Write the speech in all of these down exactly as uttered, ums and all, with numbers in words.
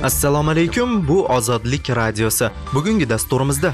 Assalomu alaykum, bu Ozodlik radiosi. Bugungi dasturimizda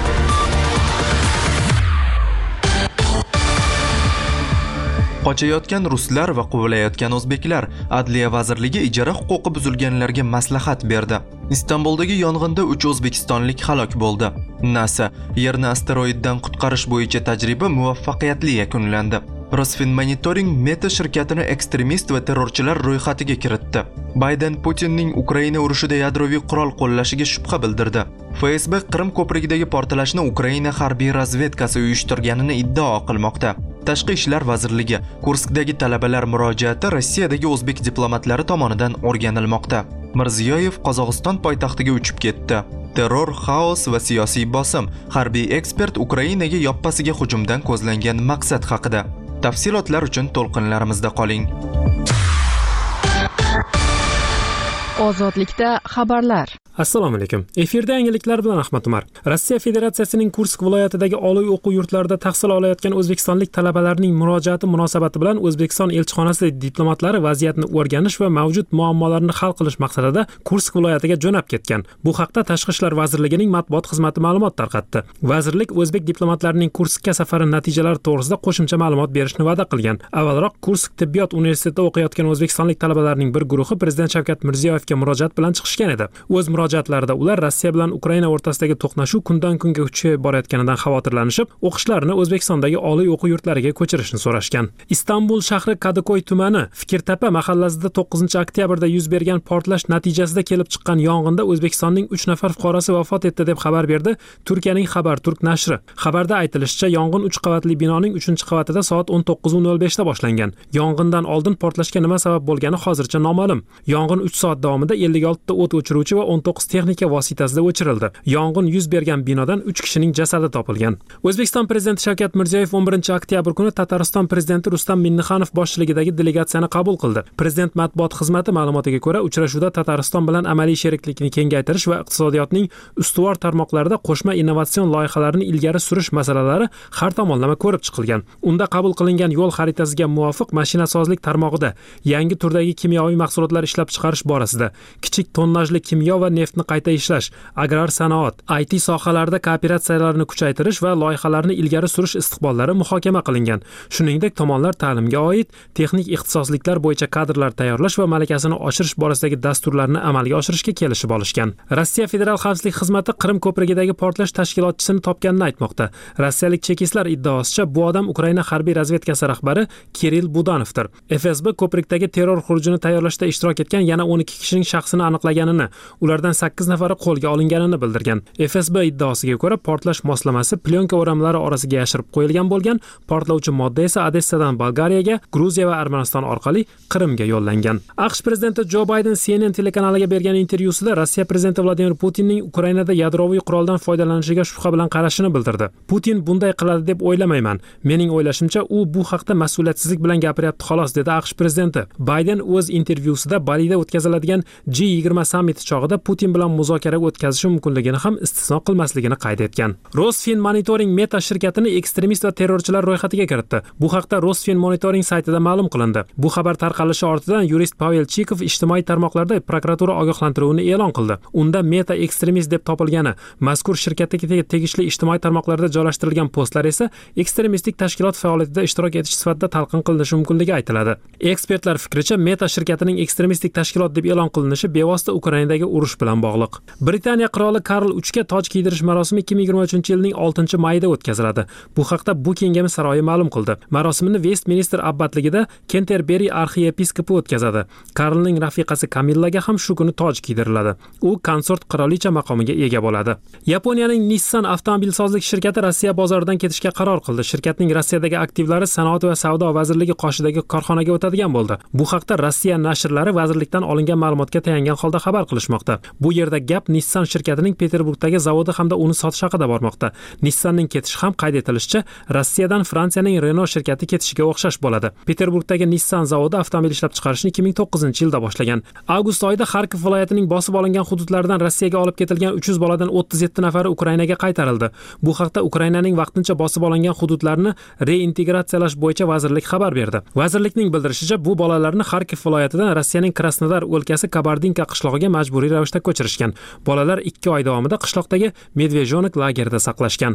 qochayotgan ruslar va quvilayotgan o'zbeklar, Adliya vazirligi ijara huquqi buzilganlarga maslahat berdi. Istanbuldagi yong'inda uch o'zbekistonlik halok bo'ldi. NASA Yerni asteroiddan qutqarish bo'yicha tajriba muvaffaqiyatli yakunlandi. Rosfinmonitoring Meta shirkatini ekstremist va terrorchilar ro'yxatiga kiritdi. Bayden Putinning Ukraina urushida yadroviy qurol qo'llashiga shubha bildirdi. Facebook Qrim ko'prigidagi portlashni Ukraina harbiy razvedkasi uyushtirganini iddao qilmoqda. Tashqi ishlar vazirligi Kurskdagi talabalar murojaati Rossiyadagi o'zbek diplomatlari tomonidan o'rganilmoqda. Mirziyoyev Qozog'iston poytaxtiga uchib ketdi. Terror, xaos va siyosiy bosim. Harbiy ekspert Ukrainaga yoppasiga hujumdan ko'zlangan maqsad haqida. Tafsilotlar uchun to'lqinlarimizda qoling. Ozodlikda xabarlar. Assalomu alaykum. Efirda yangiliklar bilan Ahmad Umar. Rossiya Federatsiyasining Kursk viloyatidagi oliy o'quv yurtlarida tahsil olayotgan o'zbekistonlik talabalarning murojaati munosabati bilan O'zbekiston elchixonasi diplomatlari vaziyatni o'rganish va mavjud muammolarni hal qilish maqsadida Kursk viloyatiga jo'nab ketgan. Bu haqda Tashqi ishlar vazirligining matbuot xizmati ma'lumot tarqatdi. Vazirlik o'zbek diplomatlarining Kurskka safari natijalari to'g'risida qo'shimcha ma'lumot berishni va'da qilgan. Avvalroq Kursk tibbiyot universitetida o'qiyotgan o'zbekistonlik talabalarning bir guruhi Prezident Shavkat Mirziyoyevga murojaat bilan chiqishgan edi. O'z murojaatlarida ular Rossiya bilan Ukraina o'rtasidagi to'qnashuv kundan kunga kuchayib borayotganidan xavotirlanishib, o'qishlarini O'zbekistondagi oliy o'quv yurtlariga ko'chirishni so'rashgan. Istanbul shahri Kadıköy tumani Fikirtepa mahallasida to'qqizinchi oktyabrda yuz bergan portlash natijasida kelib chiqqan yong'inda O'zbekistonning uch nafar fuqarosi vafot etdi deb xabar berdi Turkiyaning Haberturk nashri. Xabarda aytilishicha, yong'in uch qavatli binoning uchinchi qavatida soat o'n to'qqiz nol besh da boshlangan. Yong'indan oldin portlashga nima sabab bo'lgani hozircha noma'lum. Yong'in uch soat davomida ellik olti ta o't o'chiruvchi va o'n to'qqiz texnika vositasida o'chirildi. Yong'in yuz bergan binodan uch kishining jasadi topilgan. O'zbekiston prezidenti Shavkat Mirziyoyev o'n birinchi oktyabr kuni Tatariston prezidenti Rustam Minnixanov boshchiligidagi delegatsiyani qabul qildi. Prezident matbuot xizmati ma'lumotiga ko'ra, uchrashuvda Tatariston bilan amaliy sheriklikni kengaytirish va iqtisodiyotning ustuvor tarmoqlarida qo'shma innovatsion loyihalarni ilgari surish masalalari har tomonlama ko'rib chiqilgan. Unda qabul qilingan yo'l xaritasiga muvofiq mashinasozlik tarmog'ida yangi turdagi kimyoviy mahsulotlar ishlab chiqarish borasida, kichik tonnajli kimyo va neftni qayta ishlash, agrar sanoat, I T sohalarida kooperatsiyalarni kuchaytirish va loyihalarni ilgari surish istiqbollari muhokama qilingan. Shuningdek, tomonlar ta'limga oid texnik ixtisosliklar bo'yicha kadrlar tayyorlash va malakasini oshirish borasidagi dasturlarni amalga oshirishga kelishib olishgan. Rossiya Federal xavfsizlik xizmati Qrim ko'prigidagi portlash tashkilotchisini topganini aytmoqda. Rossiyalik chekistlar iddaosicha, bu odam Ukraina harbiy razvedkasi rahbari Kirill Budanovdir. F S B ko'prikdagi terror xurujini tayyorlashda ishtirok etgan yana o'n ikki kishining shaxsini aniqlaganini, ulardan sakkiz nafari qo'lga olinganini bildirgan. F S B iddaosiga ko'ra, portlash moslamasi plyonka o'ramlari orasiga yashirib qo'yilgan bo'lgan. Portlovchi modda esa Odessadan Bolgariyaga, Gruziya va Armaniston orqali Qrimga yo'llangan. AQSh prezidenti Jo Bayden C N N telekanaliga bergan intervyusida Rossiya prezidenti Vladimir Putinning Ukrainada yadroviy quroldan foydalanishiga shubha bilan qarashini bildirdi. Putin bunday qiladi deb o'ylamayman. Mening o'ylashimcha, u bu haqda mas'uliyatsizlik bilan gapiryapti xolos, dedi AQSh prezidenti. Bayden o'z intervyusida Balida o'tkaziladigan G yigirma sammiti chog'ida Putin bilan muzokara o'tkazishi mumkinligini ham istisno qilmasligini qayd etgan. Rosfinmonitoring Meta shirkatini ekstremist va terrorchilar ro'yxatiga kiritdi. Bu haqda Rosfinmonitoring saytida ma'lum qilindi. Bu xabar tarqalishi ortidan yurist Pavel Chikov ijtimoiy tarmoqlarda prokuratura ogohlantiruvini e'lon qildi. Unda Meta ekstremist deb topilgani, mazkur shirkatga tegishli ijtimoiy tarmoqlarda joylashtirilgan postlar esa ekstremistik tashkilot faoliyatida ishtirok etish sifatida talqin qilinishi mumkinligi aytiladi. Ekspertlar fikricha, Meta shirkatining ekstremistik tashkilot deb e'lon qilinishi bevosita Ukrainadagi urush bilan bog'liq. Britaniya qiroli Karl uchga toj kiydirish marosimi ikki ming yigirma uchinchi yilning oltinchi mayida o'tkaziladi. Bu haqda Buckingham saroyi ma'lum qildi. Marosimni Westminster abbatligida Kenterbury arxiyepiskopi o'tkazadi. Karlning rafiqasi Kamillaga ham shu kuni toj kiydiriladi. U konsort qirolicha maqomiga ega bo'ladi. Yaponiyaning Nissan avtomobilsozlik shirkati Rossiya bozoridan ketishga qaror qildi. Shirkatning Rossiyadagi aktivlari Sanoat va savdo vazirligi qoshidagi korxonaga o'tadigan bo'ldi. Bu haqda Rossiya nashrlari vazirlikdan olingan ma'lumotga tayangan holda xabar qilishmoqda. Bu yerda gap Nissan shirkatining Peterburgdagi zavodi hamda uni sotish haqida bormoqda. Nissanning ketishi ham qayd etilishicha, Rossiyadan Fransiyaning Renault shirkati ketishiga o'xshash bo'ladi. Peterburgdagi Nissan zavodi avtomobil ishlab chiqarishni ikki ming to'qqizinchi yilda boshlagan. Avgust oyida Xarkov viloyatining bosib olingan hududlaridan Rossiyaga olib ketilgan uch yuz boladan o'ttiz yetti nafari Ukrainaga qaytarildi. Bu haqda Ukrainaning vaqtincha bosib olingan hududlarini reintegratsiyalash bo'yicha vazirlik xabar berdi. Vazirlikning bildirishicha, bu bolalarni Xarkov viloyatidan Rossiyaning Krasnodar o'lkasi Kabardinka qishlog'iga majburiy ravishda ko'chirishgan. Bolalar ikki oy davomida qishloqdagi Medvejonik lagerida saqlashgan.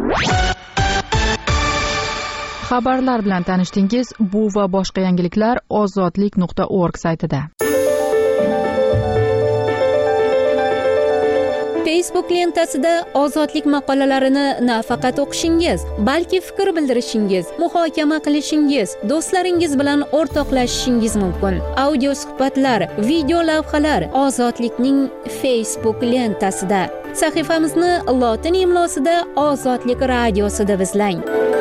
Xabarlar bilan tanishdingiz. Bu va boshqa yangiliklar ozodlik nuqta org saytida. Facebook lentasida ozodlik maqolalarini nafaqat o'qishingiz, balki fikr bildirishingiz, muhokama qilishingiz, do'stlaringiz bilan o'rtoqlashishingiz mumkin. Audio suhbatlar, video lavhalar ozodlikning Facebook lentasida. Sahifamizni lotin imlosida Ozodlik radiosida izlang.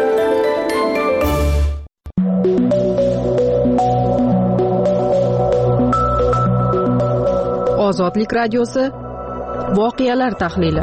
Ozodlik radiosi voqealar tahlili.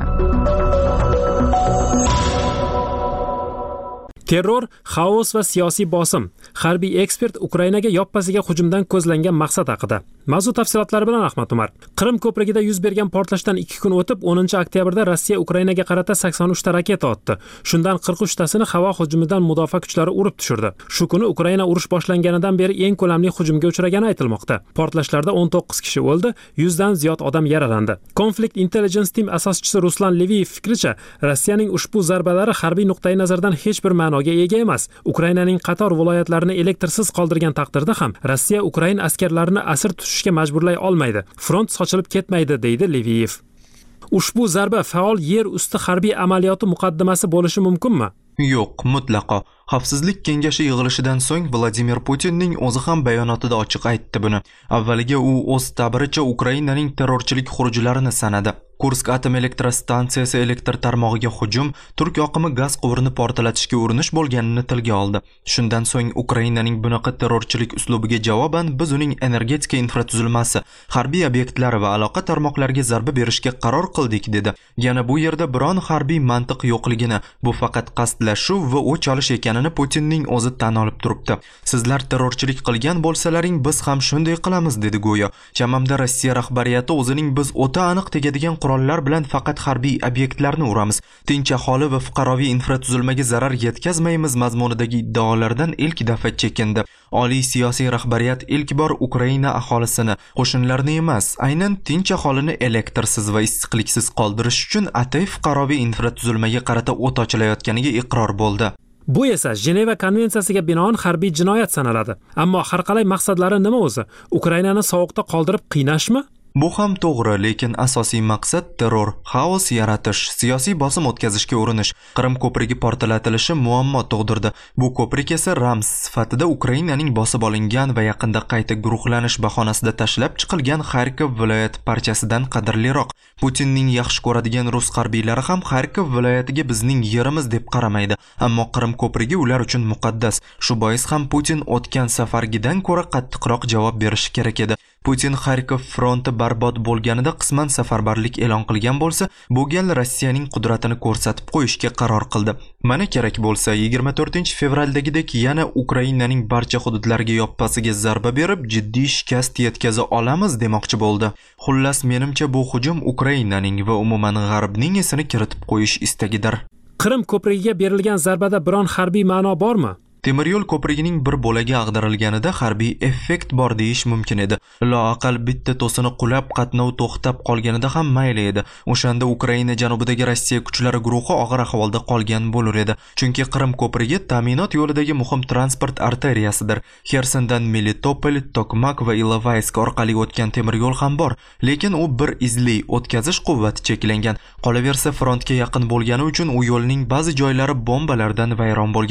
Terror, xaos va siyosiy bosim. Harbiy ekspert Ukrainaga yoppasiga hujumdan ko'zlangan maqsad haqida. Mavzu tafsilotlari bilan Ahmad Umar. Qrim ko'prigida yuz bergan portlashdan ikki kun o'tib, o'ninchi oktyabrda Rossiya Ukrainaga qarata sakson uch ta raketa otdi. Shundan qirq uch tasini havo hujumidan mudofaa kuchlari urib tushirdi. Shu kuni Ukraina urush boshlanganidan beri eng ko'lamli hujumga uchragani aytilmoqda. Portlashlarda o'n to'qqiz kishi o'ldi, yuz dan ziyod odam yaralandi. Conflict Intelligence Team asoschisi Ruslan Leviyev fikricha, Rossiyaning ushbu zarbalari harbiy nuqtai nazardan hech bir ma'noga ega emas. Ukrainaning qator viloyatlarini elektrsiz qoldirgan taqdirda ham Rossiya Ukraina askarlarini asir tutishga majburlay olmaydi. Front sochilib ketmaydi, deydi Leviyev. Ushbu zarba faol yer usti harbiy amaliyoti muqaddimasi bo'lishi mumkinmi? Yo'q, mutlaqo. Xavfsizlik kengashi yig'ilishidan so'ng Vladimir Putinning o'zi ham bayonotida ochiq aytdi buni. Avvaliga u o'z ta'biricha Ukrainaning terrorchilik xurujlarini sanadi. Kursk atom elektrostansiyasi elektr tarmog'iga hujum, turk oqimi gaz quvurini portlatishga urinish bo'lganini tilga oldi. Shundan so'ng Ukrainaning bunaqa terrorchilik uslubiga javoban biz uning energetika infratuzilmasi, harbiy obyektlari va aloqa tarmoqlariga zarba berishga qaror qildik, dedi. Yana bu yerda biron harbiy mantiq yo'qligini, bu faqat qasdlashuv va o'ch olish ekanini Putinning o'zi tan olib turibdi. Sizlar terrorchilik qilgan bo'lsalaring, biz ham shunday qilamiz, dedi go'yo. Chamamda Rossiya rahbariyati o'zining biz o'ta aniq tegadigan qurollar bilan faqat harbiy obyektlarni uramiz, tinch aholi va fuqaroviy infratuzilmaga zarar yetkazmaymiz mazmunidagi iddaolardan ilk daf'a chekindi. Oliy siyosiy rahbariyat ilk bor Ukraina aholisini, qo'shinlarni emas, aynan tinch aholini elektrsiz va issiqliksiz qoldirish uchun atay fuqaroviy infratuzilmaga qarata o't ochilayotganiga iqror bo'ldi. Bu esa Jeneva konvensiyasiga binoan harbiy jinoyat sanaladi. Ammo har qalay maqsadlari nima o'zi? Ukrainani sovuqda qoldirib qiynashmi? Bu ham to'g'ri, lekin asosiy maqsad terror, xaos yaratish, siyosiy bosim o'tkazishga urinish. Qrim ko'prigi portlatilishi muammo tug'dirdi. Bu ko'prik esa ramz sifatida Ukrainaning bosib olingan va yaqinda qayta guruhlanish bahonasida tashlab chiqilgan Xarkov viloyati parchasidan qadrliroq. Putinning yaxshi ko'radigan rus harbiylari ham Xarkov viloyatiga bizning yerimiz deb qaramaydi, ammo Qrim ko'prigi ular uchun muqaddas. Shu bois ham Putin o'tgan safargidan ko'ra qattiqroq javob berishi kerak edi. Putin Xarkov fronti barbod bo'lganida qisman safarbarlik e'lon qilgan bo'lsa, bu gal Rossiyaning qudratini ko'rsatib qo'yishga qaror qildi. Mana kerak bo'lsa, yigirma to'rtinchi fevraldagidek yana Ukrainaning barcha hududlariga yoppasiga zarba berib, jiddiy shikast yetkaza olamiz demoqchi bo'ldi. Xullas, menimcha bu hujum Ukrainaning va umuman G'arbning esini kiritib qo'yish istagidir. Qrim ko'prigiga berilgan zarbada biron harbiy ma'no bormi? Temir yo'l ko'prigining bir bo'lagi ag'darilganida harbiy effekt bor deyish mumkin edi. Loaqal bitta to'sini qulab, qatnov to'xtab qolganida ham mayli edi. O'shanda Ukraina janubidagi Rossiya kuchlari guruhi og'ir ahvolda qolgan bo'lar edi. Chunki Qrim ko'prigi ta'minot yo'lidagi muhim transport arteriyasidir. Xersondan Melitopol, Tokmak va Ilovaysk orqali o'tgan temir yo'l ham bor, lekin u bir izli, o'tkazish quvvati cheklangan. Qolaversa, frontga yaqin bo'lgani uchun u yo'lning ba'zi joylari bombalardan vayron bo'lgan.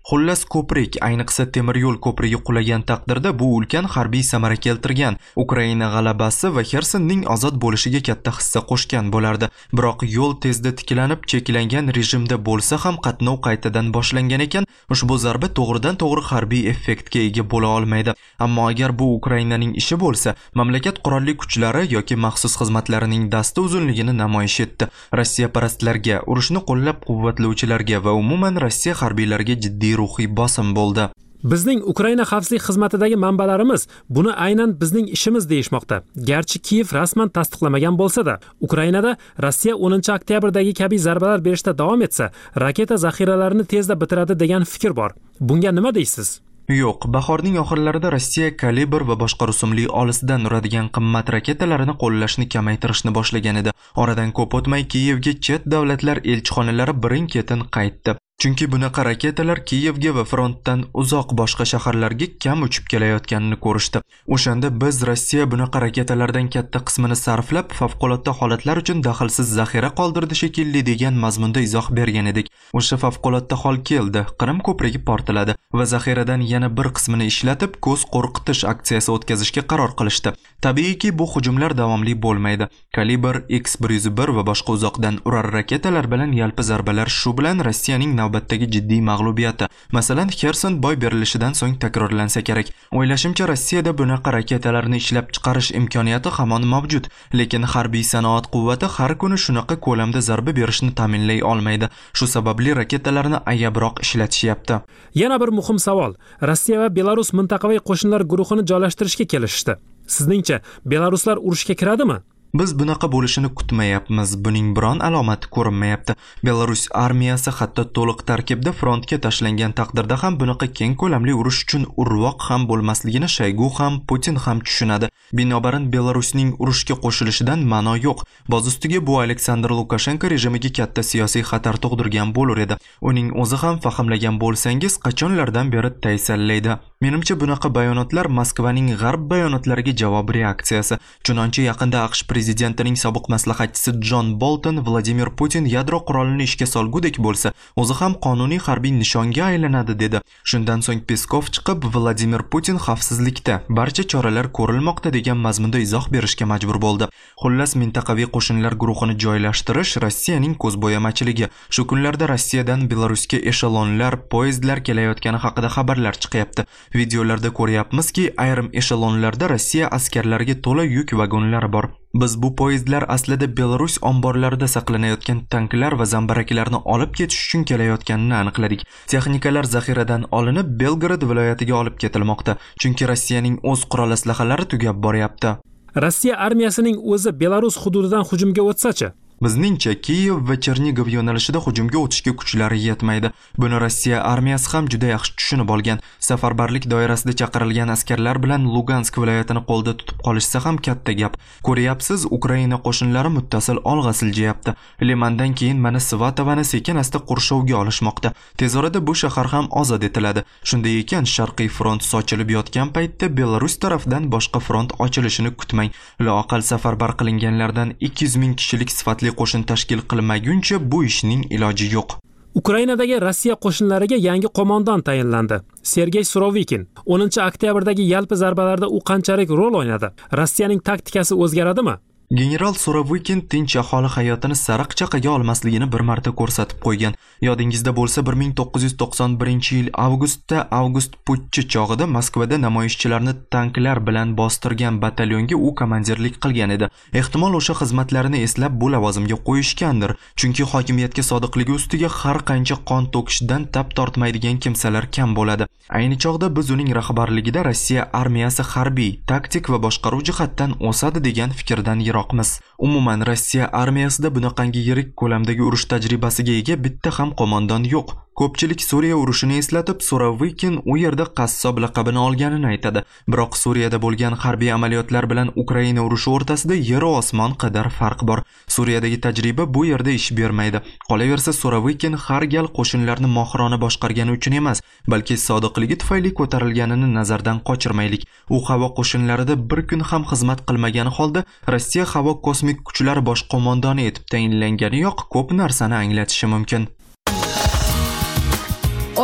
Xullas ko'prik, ayniqsa temir yo'l ko'prigi qulagan taqdirda bu ulkan harbiy samara keltirgan. Ukraina g'alabasi va Xersonning ozod bo'lishiga katta hissa qo'shgan bo'lardi. Biroq yo'l tezda tiklanib, cheklangan rejimda bo'lsa ham qatnov qaytadan boshlangan ekan, ushbu zarba to'g'ridan-to'g'ri harbiy effektga ega bo'la olmaydi. Ammo agar bu Ukrainaning ishi bo'lsa, mamlakat qurolli kuchlari yoki maxsus xizmatlarining dasti uzunligini namoyish etdi. Rossiya parastlarga, urushni qo'llab-quvvatlovchilarga va umuman Rossiya harbiylariga jiddiy ruhiy bosim bo'ldi. Bizning Ukraina xavfsizlik xizmatidagi manbalarimiz buni aynan bizning ishimiz deyishmoqda. Garchi Kiyev rasman tasdiqlamagan bo'lsa-da, Ukrainada Rossiya o'ninchi oktyabrdagi kabi zarbalar berishda davom etsa, raketa zaxiralarini tezda bitiradi degan fikr bor. Bunga nima deysiz? Yo'q, bahorning oxirlarida Rossiya kalibr va boshqa rusumli olisidan uradigan qimmat raketalarini qo'llashni kamaytirishni boshlagan edi. Oradan ko'p o'tmay Kiyevga chet davlatlar elchixonalari birin-ketin qaytdi. Chunki bunaqa raketalar Kiyevga va frontdan uzoq boshqa shaharlarga kam uchib kelayotganini ko'rishdi. O'shanda biz Rossiya bunaqa raketalardan katta qismini sarflab, favqulodda holatlar uchun daxlsiz zaxira qoldirdi shekilli degan mazmunda izoh bergan edik. O'sha favqulodda hol keldi. Qrim ko'prigi portladi va zaxiradan yana bir qismini ishlatib, ko'z qo'rqitish aksiyasi o'tkazishga qaror qilishdi. Tabiiyki, bu hujumlar davomli bo'lmaydi. Kalibr X bir yuz bir va boshqa uzoqdan urar raketalar bilan yalpi zarbalar shu bilan Rossiyaning navbatdagi jiddiy mag'lubiyati, masalan Xerson boy berilishidan so'ng takrorlansa kerak. O'ylashimcha Rossiyada bunaqa raketalarni ishlab chiqarish imkoniyati hamon mavjud, lekin harbiy sanoat quvvati har kuni shunaqa ko'lamda zarba berishni ta'minlay olmaydi. Shu sababli raketalarni ayabroq ishlatishyapti. Yana bir muhim savol. Rossiya va Belarus mintaqaviy qo'shinlar guruhini joylashtirishga kelishdi. Sizningcha Belaruslar urushga kiradimi? Biz bunaqa bo'lishini kutmayapmiz. Buning biron alomati ko'rinmayapti. Belarus armiyasi hatto to'liq tarkibda frontga tashlangan taqdirda ham bunaqa keng ko'lamli urush uchun urvoq ham bo'lmasligini Shoygu ham, Putin ham tushunadi. Binobarin Belarusning urushga qo'shilishidan ma'no yo'q. Boz ustiga bu Aleksandr Lukashenko rejimiga katta siyosiy xatar tug'dirgan bo'lar edi. Uning o'zi ham fahmlagan bo'lsangiz, qachonlardan beri taysallaydi. Menimcha bunaqa bayonotlar Moskvaning g'arb bayonotlariga javob reaksiyasi. Chunonchi yaqinda AQSh prezidentining sobiq maslahatchisi Jon Bolton Vladimir Putin yadro qurolini ishga solgudek bo'lsa, o'zi ham qonuniy harbiy nishonga aylanadi dedi. Shundan so'ng Peskov chiqib Vladimir Putin xavfsizlikda, barcha choralar ko'rilmoqda degan mazmunda izoh berishga majbur bo'ldi. Xullas, mintaqaviy qo'shinlar guruhini joylashtirish Rossiyaning ko'zbo'yamachiligi. Shu kunlarda Rossiyadan Belarusga eshelonlar, poyezdlar kelayotgani haqida xabarlar chiqyapti. Videolarda ko'ryapmizki, ayrim eshelonlarda Rossiya askarlariga to'la yuk vagonlari bor. Biz bu poyezdlar aslida Belarus omborlarida saqlanayotgan tanklar va zambaraklarni olib ketish uchun kelayotganini aniqladik. Texnikalar zaxiradan olinib Belgorod viloyatiga olib ketilmoqda, chunki Rossiyaning o'z qurol aslahalari tugab boryapti. Rossiya armiyasining o'zi Belarus hududidan hujumga o'tsa-chi? Bizningcha Kiyev va Chernigov yo'nalishida hujumga o'tishga kuchlari yetmaydi. Buni Rossiya armiyasi ham juda yaxshi tushunib olgan. Safarbarlik doirasida chaqirilgan askarlar bilan Lugansk viloyatini qo'lda tutib qolishsa ham katta gap. Ko'ryapsiz, Ukraina qo'shinlari muttasil olg'a siljayapti. Limandan keyin mana Svatovani sekin-asta qurshovga olishmoqda. Tez orada bu shahar ham ozod etiladi. Shunday ekan, Sharqiy front sochilib yotgan paytda Belarus tarafidan boshqa front ochilishini kutmang. Loaqal safarbar qilinganlardan ikki yuz ming kishilik sifatli qo'shin tashkil qilmaguncha bu ishning iloji yo'q. Ukrainadagi Rossiya qo'shinlariga yangi qo'mondon tayinlandi. Sergey Surovikin. o'ninchi oktyabrdagi yalpi zarbalarda u qanchalik rol o'ynadi? Rossiyaning taktikasi o'zgaradimi? General Surovikin tinch aholi hayotini sariq chaqaga olmasligini bir marta ko'rsatib qo'ygan. Yodingizda bo'lsa, bir ming to'qqiz yuz to'qson birinchi yil avgustda Avgust putchi chog'ida Moskvada namoyishchilarni tanklar bilan bostirgan batalyonga u komandirlik qilgan edi. Ehtimol o'sha xizmatlarini eslab bu lavozimga qo'yishgandir, chunki hokimiyatga sodiqligi ustiga har qancha qon to'kishdan tap tortmaydigan kimsalar kam bo'ladi. Ayni chog'da biz uning rahbarligida Rossiya armiyasi harbiy, taktik va boshqaruv jihatdan o'sadi degan fikrdan yiroqmiz. Umuman Rossiya armiyasida bunaqangi yirik ko'lamdagi urush tajribasiga ega bitta ham qo'mondon yo'q. Ko'pchilik Suriya urushini eslatib, Surovikin u yerda qassob laqabini olganini aytadi. Biroq Suriyada bo'lgan harbiy amaliyotlar bilan Ukraina urushi o'rtasida yer va osmon qadar farq bor. Suriyadagi tajriba bu yerda ish bermaydi. Qolaversa, Surovikin har gal qo'shinlarni mohirona boshqargani uchun emas, balki sodiqligi tufayli ko'tarilganini nazardan qochirmaylik. U havo qo'shinlarida bir kun ham xizmat qilmagani holda Rossiya havo kosmik kuchlari bosh qo'mondoni etib tayinlanganiyoq ko'p narsani anglatishi mumkin.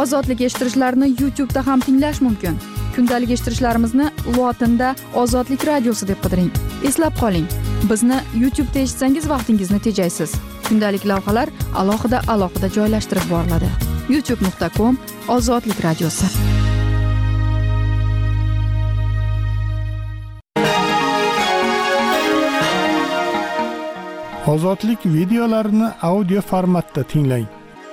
Ozodlik eshittirishlarini YouTube'da ham tinglash mumkin. Kundalik eshittirishlarimizni lotinda Ozodlik radiosi deb qidiring. Eslab qoling, bizni YouTube'da eshitsangiz vaqtingizni tejaysiz. Kundalik lavhalar alohida alohida joylashtirib boriladi. youtube nuqta com Ozodlik radiosi. Ozodlik videolarini audio formatda tinglang.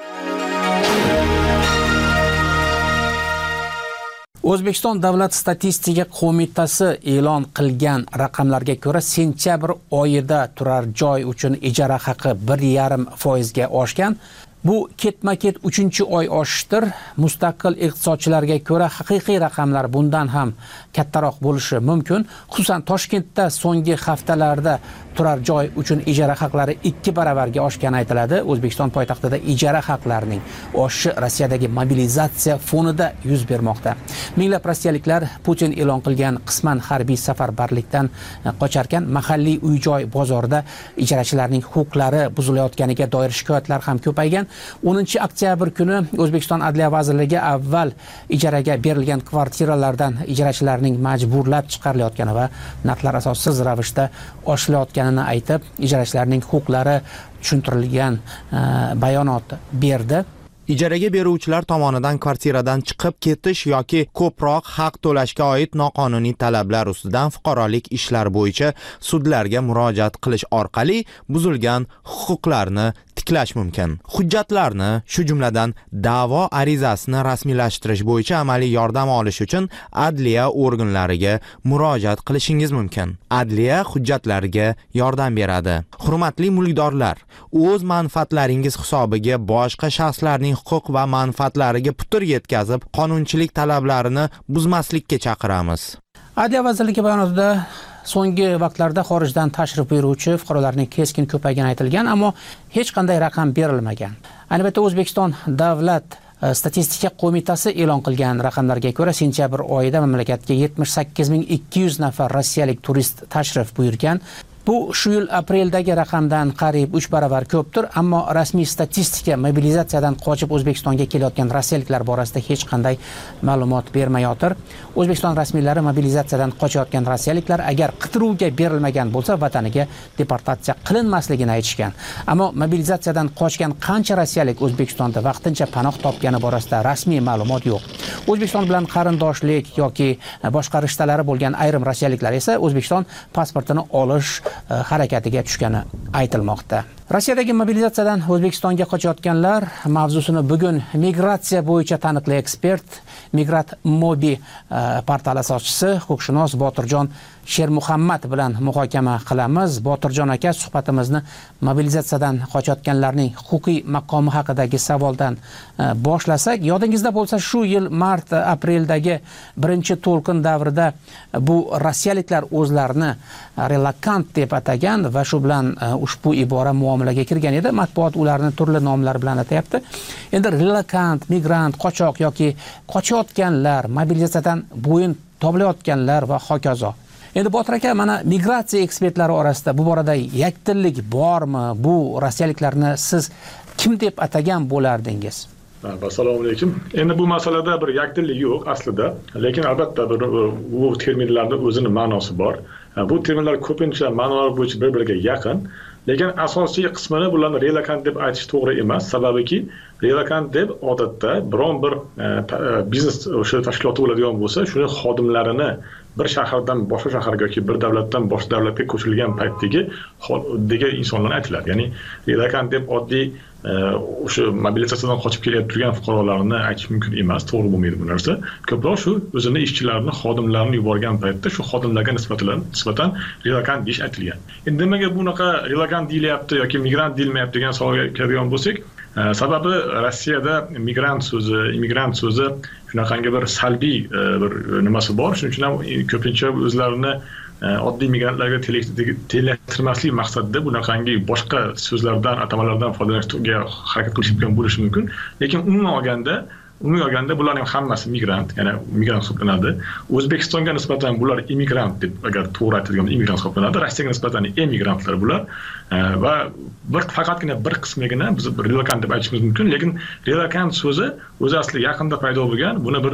O'zbekiston Davlat statistika qo'mitasi e'lon qilgan raqamlarga ko'ra, sentyabr oyida turar joy uchun ijara haqi bir yarim foizga oshgan. Bu ketma-ket uchinchi oy oshishdir. Mustaqil iqtisodchilarga ko'ra haqiqiy raqamlar bundan ham kattaroq bo'lishi mumkin. Xususan Toshkentda so'nggi haftalarda turar joy uchun ijara haqlari ikki baravarga oshgani aytiladi. O'zbekiston poytaxtida ijara haqlarining oshishi Rossiyadagi mobilizatsiya fonida yuz bermoqda. Minglab rossiyaliklar Putin e'lon qilgan qisman harbiy safarbarlikdan qocharkan mahalliy uy-joy bozorida ijarachilarning huquqlari buzilayotganiga doir shikoyatlar ham ko'paygan. o'ninchi oktyabr kuni O'zbekiston Adliya vazirligi avval ijaraga berilgan kvartiralardan ijarachilarning majburlab chiqarilayotgani va narxlar asossiz ravishda oshilayotganini aytib, ijarachilarning huquqlari tushuntirilgan bayonot berdi. Ijaraga beruvchilar tomonidan kvartiradan chiqib ketish yoki ko'proq haq to'lashga oid noqonuniy talablar ustidan fuqarolik ishlar bo'yicha sudlarga murojaat qilish orqali buzilgan huquqlarni tiklash mumkin. Hujjatlarni, shu jumladan da'vo arizasini rasmiylashtirish bo'yicha amaliy yordam olish uchun adliya organlariga murojaat qilishingiz mumkin. Adliya hujjatlariga yordam beradi. Hurmatli mulkdorlar, o'z manfaatlaringiz hisobiga boshqa shaxslarning huquq va manfaatlariga putur yetkazib, qonunchilik talablarini buzmaslikka chaqiramiz. Adliya vazirligi bayonotida so'nggi vaqtlarda xorijdan tashrif buyuruvchi fuqarolarning keskin ko'paygani aytilgan, ammo hech qanday raqam berilmagan. Albatta, O'zbekiston Davlat statistika qo'mitasi e'lon qilgan raqamlarga ko'ra, sentyabr oyida mamlakatga yetmish sakkiz ming ikki yuz nafar rossiyalik turist tashrif buyurgan. Bu shu yil apreldagi raqamdan qariyb uch baravar ko'pdir, ammo rasmiy statistika mobilizatsiyadan qochib O'zbekistonga kelayotgan rossiyaliklar borasida hech qanday ma'lumot bermayotir. O'zbekiston rasmiylari mobilizatsiyadan qochayotgan rossiyaliklar agar qidiruvga berilmagan bo'lsa, vataniga deportatsiya qilinmasligini aytishgan. Ammo mobilizatsiyadan qochgan qancha rossiyalik O'zbekistonda vaqtincha panoh topgani borasida rasmiy ma'lumot yo'q. O'zbekiston bilan qarindoshlik yoki boshqa rishtalari bo'lgan ayrim rossiyaliklar esa O'zbekiston pasportini olish harakatiga tushgani aytilmoqda. Rossiyadagi mobilizatsiyadan O'zbekistonga qochayotganlar mavzusini bugun migratsiya bo'yicha taniqli ekspert, Migrat Mobi portali asoschisi huquqshunos Botirjon Shermuhammad bilan muhokama qilamiz. Botirjon aka, suhbatimizni mobilizatsiyadan qochayotganlarning huquqiy maqomi haqidagi savoldan boshlasak, yodingizda bo'lsa, shu yil mart apreldagi birinchi to'lqin davrida bu rossiyaliklar o'zlarini relakant deb atagan va shu bilan ushbu ibora muomalaga kirgan edi. Matbuot ularni turli nomlar bilan atayapti. Endi relakant, migrant, qochoq yoki qochayotganlar, mobilizatsiyadan bo'yin tovlayotganlar va hokazo. Endi Botir aka, mana migratsiya ekspertlari orasida bu borada yakdillik bormi? Bu rossiyaliklarni siz kim deb atagan bo'lardingiz? Assalomu alaykum. Endi bu masalada bir yakdillik yo'q aslida, lekin albatta bir bu terminlarning o'zining ma'nosi bor. Bu terminlar ko'pincha ma'nolar bo'yicha bir-biriga yaqin, lekin asosiy qismini bularni relakant deb aytish to'g'ri emas, sababiki relakant deb odatda biron bir biznes o'sha tashkiloti bo'ladigan bo'lsa, shuni xodimlarini bir shahardan boshqa shaharga yoki bir davlatdan boshqa davlatga ko'chirilgan paytdagi degan insonlarni aytiladi. Ya'ni relakant deb oddiy o'sha mobilizatsiyadan qochib kelayotgan fuqarolarni aytish mumkin emas, to'g'ri bo'lmaydi bu narsa. Ko'proq shu o'zini ishchilarini, xodimlarini yuborgan paytda shu xodimlarga nisbatan nisbatan relakant deyish aytilgan. Endi nimaga bunaqa relakant deyilyapti yoki migrant deyilmayapti degan savolga keladigan bo'lsak, sababi Rossiyada migrant so'zi, immigrant so'zi shunaqangi bir salbiy bir nimasi bor. Shuning uchun ham ko'pincha o'zlarini oddiy migrantlarga tenglashtirmaslik maqsadida bunaqangi boshqa so'zlardan, atamalardan foydalanishga harakat qilishgan bo'lishi mumkin. Lekin umuman olganda Umumiy olganda bularning hammasi migrant, ya'ni migrant hisoblanadi. O'zbekistonga nisbatan bular immigrant deb agar to'g'ri aytilgan immigrant hisoblanadi. Rossiyaga nisbatan emigrantlar bular va bir faqatgina bir qismigina biz relakant deb aytishimiz mumkin, lekin relakant so'zi o'zi asli yaqinda paydo bo'lgan, buni bir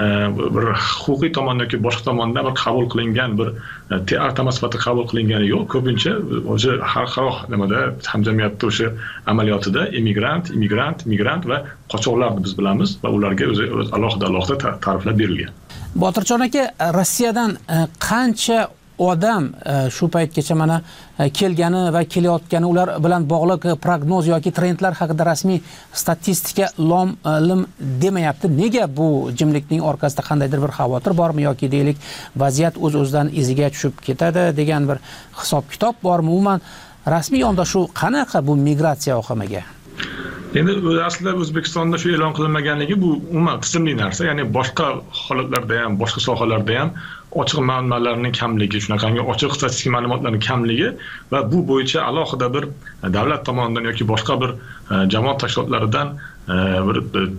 bir huquqiy tomondan yoki boshqa tomondan bir qabul qilingan bir teatama sifatida qabul qilingani yo'q. Ko'pincha o'zi xalqaro nimada hamjamiyatda o'sha amaliyotida immigrant, immigrant, migrant va qochoqlarni biz bilamiz va ularga o'zi alohida alohida ta'riflab berilgan. Botirjon aka, Rossiyadan qancha odam shu paytgacha mana kelgani va kelayotgani, ular bilan bog'liq prognoz yoki trendlar haqida rasmiy statistika lom-lim demayapti. Nega bu jimlikning orqasida qandaydir bir xavotir bormi yoki deylik vaziyat o'z-o'zidan iziga tushib ketadi degan bir hisob-kitob bormi? Umuman rasmiy yondashuv qanaqa bu migratsiya oqimiga? Endi aslida O'zbekistonda shu e'lon qilinmaganligi bu umuman tizimli narsa, ya'ni boshqa holatlarda ham, boshqa sohalarda ham ochiq manbalarning kamligi, shunaqangi ochiq statistik ma'lumotlarning kamligi va bu bo'yicha alohida bir davlat tomonidan yoki boshqa bir jamoat tashkilotlaridan bir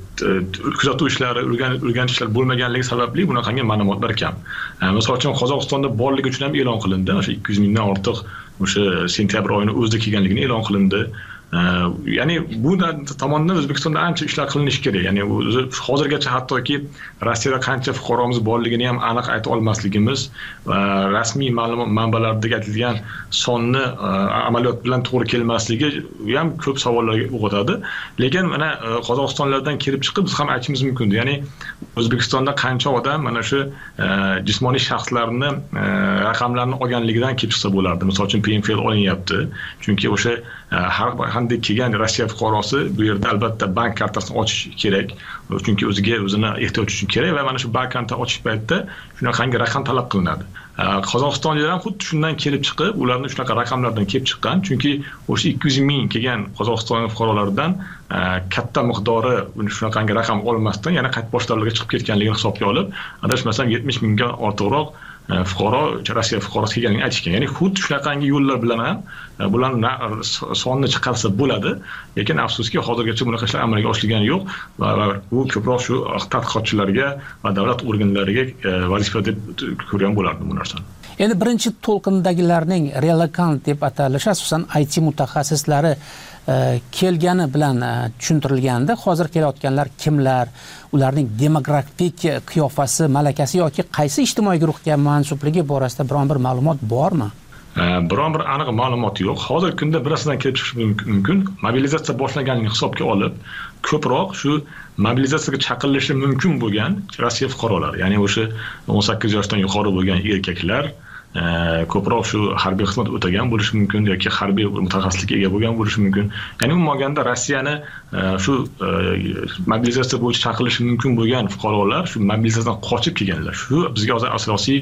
kuzatuv ishlari, o'rganishlar bo'lmaganligi sababli bunaqangi ma'lumotlar kam. Misol uchun Qozog'istonda borligi uchun ham e'lon qilindi. O'sha ikki yuz mingdan ortiq o'sha sentyabr oyining o'zida kelganligini e'lon qilindi. Ya'ni bu tomonidan O'zbekistonda ancha ishlar qilinishi kerak. Ya'ni hozirgacha hattoki Rossiyada qancha fuqaromiz borligini ham aniq ayta olmasligimiz va rasmiy ma'lumot manbalardagi aytilgan sonni amaliyot bilan to'g'ri kelmasligi ham ko'p savollarga uyg'otadi. Lekin mana Qozog'istonlardan kelib chiqib biz ham aytishimiz mumkin. Ya'ni O'zbekistonda qancha odam mana shu jismoniy shaxslarni raqamlarini olganligidan kelib chiqsa bo'lardi. Misol uchun P M F olinyapti. Chunki o'sha har qanday kelgan Rossiya fuqarosi bu yerda albatta bank kartasini ochish kerak. Chunki o'ziga o'zini ehtiyoj uchun kerak va mana shu bank karta ochish paytida shunaqangi raqam talab qilinadi. Qozog'istonliklar ham xuddi shundan kelib chiqib, ularning shunaqa raqamlardan kelib chiqqan. Chunki o'sha ikki yuz ming kelgan Qozog'iston fuqarolaridan katta miqdori shunaqangi raqam olmasdan yana qaytib boshqalarga chiqib ketganligini hisobga olib, adashmasam yetmish mingga ortiqroq fuqaro Rossiya fuqarosi kelganligini aytishgan. Ya'ni xuddi shunaqangi yo'llar bilan ham bularni sonni chiqarsa bo'ladi, lekin afsuski hozirgacha bunaqa ishlar amalga oshirilgani yo'q va bu ko'proq shu tadqiqotchilarga va davlat organlariga vazifa deb ko'rgan bo'lardi bu narsani. Endi birinchi to'lqindagilarning relokant deb atalishi asosan I T mutaxassislari kelgani bilan tushuntirilganda, hozir kelayotganlar kimlar, ularning demografik qiyofasi, malakasi yoki qaysi ijtimoiy guruhga mansubligi borasida biron bir ma'lumot bormi? Biron bir aniq ma'lumot yo'q. Hozirgi kunda birasidan kelib chiqish mumkin. Mobilizatsiya boshlanganligini hisobga olib, ko'proq shu mobilizatsiyaga chaqirilishi mumkin bo'lgan Rossiya fuqarolari, ya'ni o'sha o'n sakkiz yoshdan yuqori bo'lgan erkaklar ko'proq shu harbiy xizmat o'tagan bo'lishi mumkin yoki harbiy mutaxassislikka ega bo'lgan bo'lishi mumkin. Ya'ni umuman olganda Rossiyani shu mobilizatsiya bo'yicha chaqirilishi mumkin bo'lgan fuqarolar shu mobilizatsiyadan qochib kelganlar. Shu bizga hozir asosiy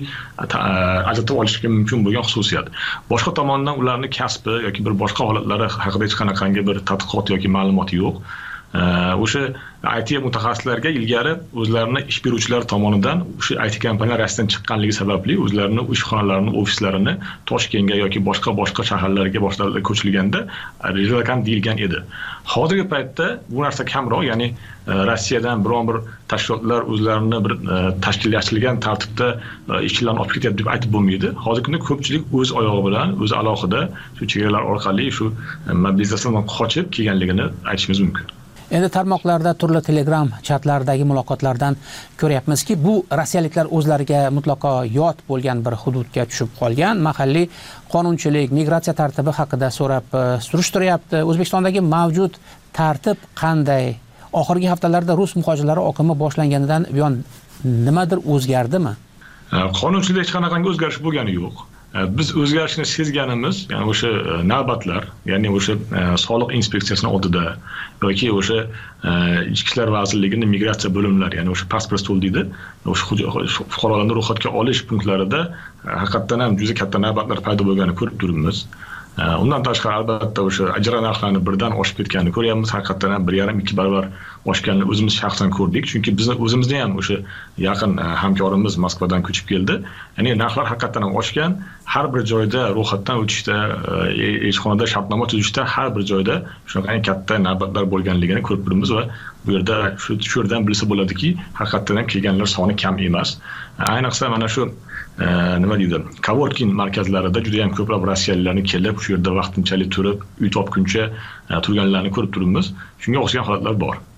ajratib olishga mumkin bo'lgan xususiyat. Boshqa tomondan ularning kasbi yoki bir boshqa holatlari haqida hech qanaqangi bir tadqiqot yoki ma'lumot yo'q. O'sha I T mutaxassislarga ilgari o'zlarini ish beruvchilar tomonidan o'sha I T kompaniyalar Rossiyadan chiqqanligi sababli o'zlarini ish xonalarini, ofislarini Toshkentga yoki boshqa boshqa shaharlarga boshqalarga ko'chirilganda relokant deyilgan edi. Hozirgi paytda bu narsa kamroq, ya'ni Rossiyadan biron bir tashkilotlar o'zlarini bir tashkillashtirilgan tartibda ishchilarni olib ketyapti deb aytib bo'lmaydi. Hozirgi kunda ko'pchilik o'z oyog'i bilan, o'zi alohida shu chegaralar orqali shu mobilizatsiyadan qochib kelganligini aytishimiz mumkin. Endi tarmoqlarda turli Telegram chatlaridagi muloqotlardan ko'ryapmizki, bu rossiyaliklar o'zlariga mutlaqo yot bo'lgan bir hududga tushib qolgan, mahalliy qonunchilik, migratsiya tartibi haqida so'rab surishtiryapti. O'zbekistondagi mavjud tartib qanday? Oxirgi haftalarda rus muhojirlari oqimi boshlanganidan buyon nimadir o'zgardimi? Qonunchilikda hech qanaqangi o'zgarish bo'lgani yo'q. Biz o'zgarishni sezganimiz, ya'ni o'sha navbatlar, ya'ni o'sha soliq inspeksiyasining oldida yoki o'sha Ichki ishlar vazirligining migratsiya bo'limlari, ya'ni o'sha pasport stol deydi, o'sha fuqarolarni ro'yxatga olish punktlarida haqiqatan ham juda katta navbatlar paydo bo'lganini ko'rib turibmiz. Undan tashqari albatta o'sha ijara narxlari birdan oshib ketganini ko'ryapmiz. Haqiqatan ham bir yarim ikki barobar oshganini o'zimiz shaxsan ko'rdik. Chunki biz o'zimizda ham o'sha yaqin hamkorimiz Moskvadan ko'chib keldi. Ya'ni narxlar haqiqatan ham oshgan. Har bir joyda ro'yxatdan o'tishda, elchixonada shartnoma tuzishda har bir joyda shunaqa katta navbatlar bo'lganligini ko'rib turibmiz va bu yerda shu yerdan bilsa bo'ladiki, haqiqatan ham kelganlar soni kam emas. Ayniqsa mana shu nima deydi, coworking markazlarida juda ham ko'plab rossiyaliklarni kelib, shu yerda vaqtinchalik turib, uy topguncha turganlarni ko'rib turibmiz. Shunga o'xshagan holatlar bor.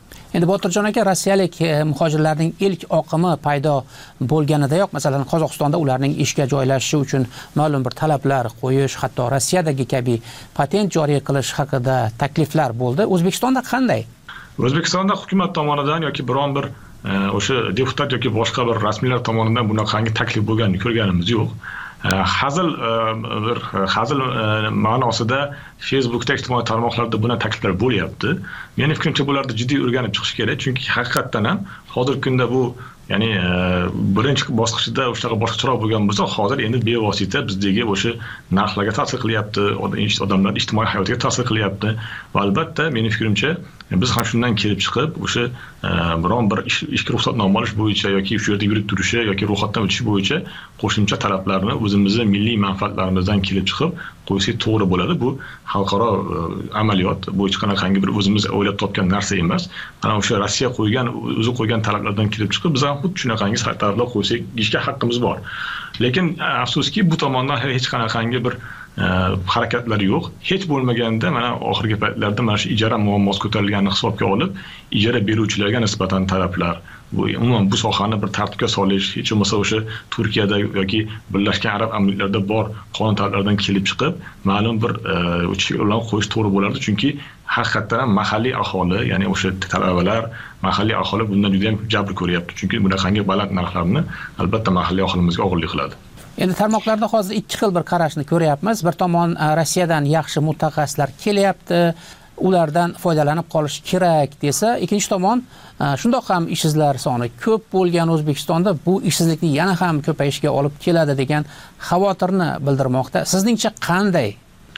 Endi Botirjon aka, rossiyalik muhojirlarning ilk oqimi paydo bo'lganidayoq, masalan, Qozog'istonda ularning ishga joylashishi uchun ma'lum bir talablar qo'yish, hatto Rossiyadagi kabi patent joriy qilish haqida takliflar bo'ldi. O'zbekistonda qanday? O'zbekistonda hukumat tomonidan yoki biron bir o'sha deputat yoki boshqa bir rasmiylar tomonidan bunaqangi taklif bo'lganini ko'rganimiz yo'q. Hazil bir hazil ma'nosida Facebookda, ijtimoiy tarmoqlarda buna takliflar bo'lyapti. Meni fikrimcha bularni jiddiy o'rganib chiqish kerak, chunki haqiqatan ham hozirgi kunda bu, ya'ni birinchi bosqichda o'shaqa boshqacharoq bo'lgan bo'lsa, hozir endi bevosita bizdagi o'sha narxlarga ta'sir qilyapti, odamlar ijtimoiy hayotiga ta'sir qilyapti va albatta meni fikrimcha biz ham shundan kelib chiqib o'sha biron bir ishga ruxsatnoma olish bo'yicha yoki shu yerda yurib turishi yoki ro'yxatdan o'tishi bo'yicha qo'shimcha talablarni o'zimizning milliy manfaatlarimizdan kelib chiqib qo'ysak to'g'ri bo'ladi. Bu xalqaro amaliyot, bu hech qanaqangi bir o'zimiz o'ylab topgan narsa emas. Mana o'sha Rossiya qo'ygan, o'zi qo'ygan talablardan kelib chiqib biz ham xuddi shunaqangi talablar qo'ysak, ishga haqqimiz bor. Lekin afsuski bu tomondan hech qanaqangi bir harakatlar yo'q. Hech bo'lmaganda mana oxirgi paytlarda mana shu ijara muammosi ko'tarilganini hisobga olib, ijara beruvchilarga nisbatan talablar, bu umuman bu sohani bir tartibga solish, hech bo'lmasa o'sha Turkiyada yoki Birlashgan Arab Amirliklarida bor qonun talablaridan kelib chiqib, ma'lum bir cheklovlar qo'yish to'g'ri bo'lardi, chunki haqiqatan ham mahalliy aholi, ya'ni o'sha talabalar, mahalliy aholi bundan juda ham jabr ko'ryapti, chunki bunaqangi baland narxlarni albatta mahalliy aholimizga og'irlik qiladi. Endi tarmoqlarda hozir ikki xil bir qarashni ko'ryapmiz. Bir tomon Rossiyadan yaxshi mutaxassislar kelyapti, ulardan foydalanib qolish kerak desa, ikkinchi tomon shundoq ham ishsizlar soni ko'p bo'lgan O'zbekistonda bu ishsizlikni yana ham ko'payishiga olib keladi degan xavotirni bildirmoqda. Sizningcha qanday?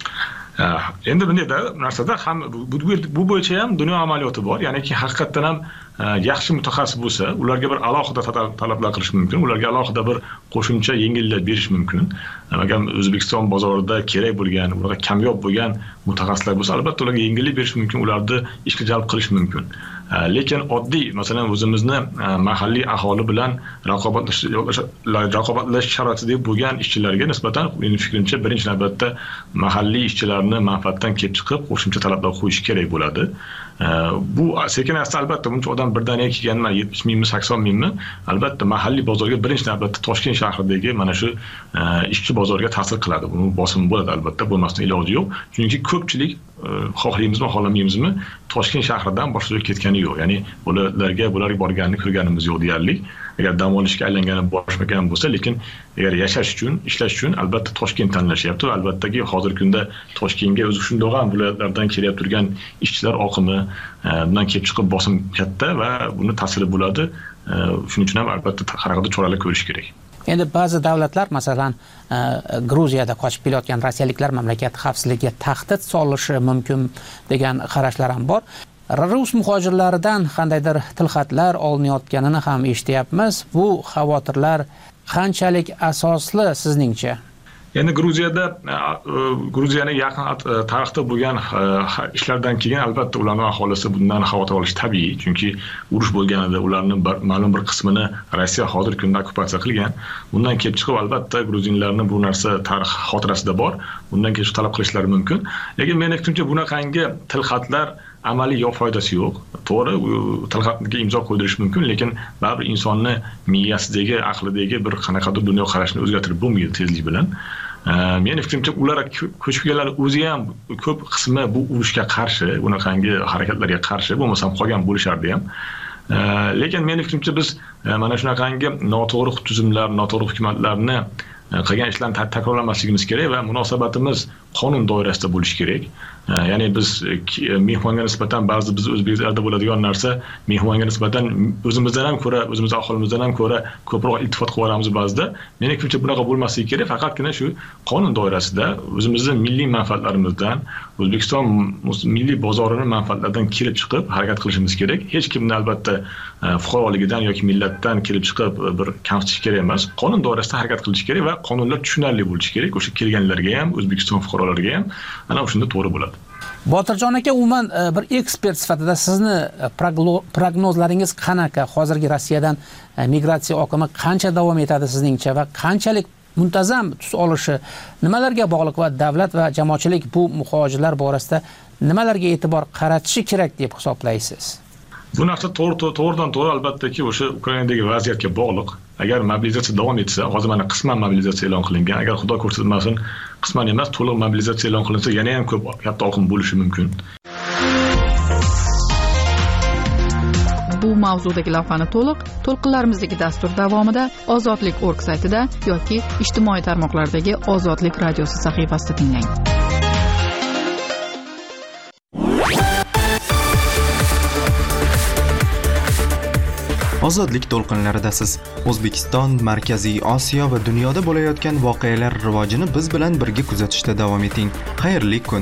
Endi bunday narsada ham bu bo'yicha ham dunyo amaliyoti bor. Ya'niki haqiqatan ham yaxshi mutaxassis bo'lsa, ularga bir alohida talablar qilish mumkin, ularga alohida bir qo'shimcha yengillik berish mumkin. Agar O'zbekiston bozorida kerak bo'lgan, ularga kamyob bo'lgan mutaxassislar bo'lsa, albatta ularga yengillik berish mumkin, ularni ishga jalb qilish mumkin. Lekin oddiy, masalan, o'zimizni mahalliy aholi bilan raqobatlash raqobatlash sharoitida bo'lgan ishchilarga nisbatan mening fikrimcha birinchi navbatda mahalliy ishchilarni manfaatdan kelib chiqib qo'shimcha talablar qo'yish kerak bo'ladi. Bu sekin asta albatta buncha odam birdaniga kelganman, yetmish mingmi, sakson mingmi, albatta mahalliy bozorga birinchi navbatda Toshkent shahridagi mana shu ishchi bozoriga ta'sir qiladi. Buni bosim bo'ladi albatta, bo'lmasdan iloji yo'q. Chunki ko'pchilik xohlaymizmi, xohlamaymizmi, Toshkent shahridan boshqa joyga ketgani yo'q. Ya'ni ularga bular borganini ko'rganimiz yo'q deyarli. Agar dam olishga aylangani boshmagan bo'lsa, lekin agar yashash uchun, ishlash uchun albatta Toshkent tanlashyapti. Albattaki hozirgi kunda Toshkentga o'zi shundoq ham viloyatlardan kelib turgan ishchilar oqimi bundan kelib chiqib bosim katta va buni ta'siri bo'ladi. Shuning uchun ham albatta har qanday choralar ko'rish kerak. Endi ba'zi davlatlar, masalan, Gruziyada qochib kelayotgan rossiyaliklar mamlakat xavfsizligiga tahdid solishi mumkin degan qarashlar ham bor. Rus muhojirlaridan qandaydir tilxatlar olinayotganini ham eshityapmiz. Bu xavotirlar qanchalik asosli sizningcha? Endi Gruziyada Gruziyaning yaqin tarixda bo'lgan ishlardan keyin albatta ularning aholisi bundan xavotir olishi tabiiy, chunki urush bo'lganida ularning ma'lum bir qismini Rossiya hozirgi kunda okkupatsiya qilgan. Bundan kelib chiqib albatta gruzinlarning bu narsa tarix xotirasida bor. Bundan kelib talab qilishlari mumkin. Lekin men fikrimcha bunaqangi tilxatlar amaliy yo foydasi yo'q. To'g'ri, tilxatga imzo qo'ydirish mumkin, lekin baribir insonni miyasidagi, aqlidagi bir qanaqadir dunyo qarashini o'zgartirib bo'lmaydi tezlik bilan. Meni fikrimcha ular ko'chib kelganlar o'zi ham ko'p qismi bu urushga qarshi, bunaqangi harakatlarga qarshi, bo'lmasam qolgan bo'lishardi ham. Lekin meni fikrimcha biz mana shunaqangi noto'g'ri tuzumlar, noto'g'ri hukumatlarni qilgan ishlarni takrorlamasligimiz kerak va munosabatimiz qonun doirasida bo'lishi kerak. Ya'ni biz mehmonga nisbatan ba'zi biz o'zbeklarda bo'ladigan narsa, mehmonga nisbatan o'zimizdan ham ko'ra, o'zimiz aholimizdan ham ko'ra ko'proq iltifot qilib olamiz ba'zida. Meni fikrimcha bunaqa bo'lmasligi kerak, faqatgina shu qonun doirasida o'zimizning milliy manfaatlarimizdan, O'zbekiston milliy bozorining manfaatlaridan kelib chiqib harakat qilishimiz kerak. Hech kimni albatta fuqaroligidan yoki millatdan kelib chiqib bir kamsitish kerak emas. Qonun doirasida harakat qilish kerak va qonunlar tushunarli bo'lishi kerak. O'sha kelganlarga ham, O'zbekiston fuqarolariga ham ana o'shunda to'g'ri bo'ladi. Botirjon aka, umuman bir ekspert sifatida sizni prognozlaringiz qanaqa? Hozirgi Rossiyadan migratsiya oqimi qancha davom etadi sizningcha va qanchalik muntazam tus olishi nimalarga bog'liq va davlat va jamoatchilik bu muhojirlar borasida nimalarga e'tibor qaratishi kerak deb hisoblaysiz? Bu narsa to'g'ri to'g'ridan to'g'ri albattaki o'sha Ukrainadagi vaziyatga bog'liq. Agar mobilizatsiya davom etsa, hozir mana qisman mobilizatsiya e'lon qilingan. Agar xudo ko'rsatmasin, qisman emas, to'liq mobilizatsiya e'lon qilinsa, yana ham ko'p katta oqim bo'lishi mumkin. Bu mavzudagi lavhani to'liq to'lqinlarimizdagi dastur davomida Ozodlik nokta org saytida yoki ijtimoiy tarmoqlardagi Ozodlik radiosi sahifasida tinglang. Ozodlik to'lqinlaridasiz. O'zbekiston, Markaziy Osiyo va dunyoda bo'layotgan voqealar rivojini biz bilan birga kuzatishda davom eting. Xayrli kun.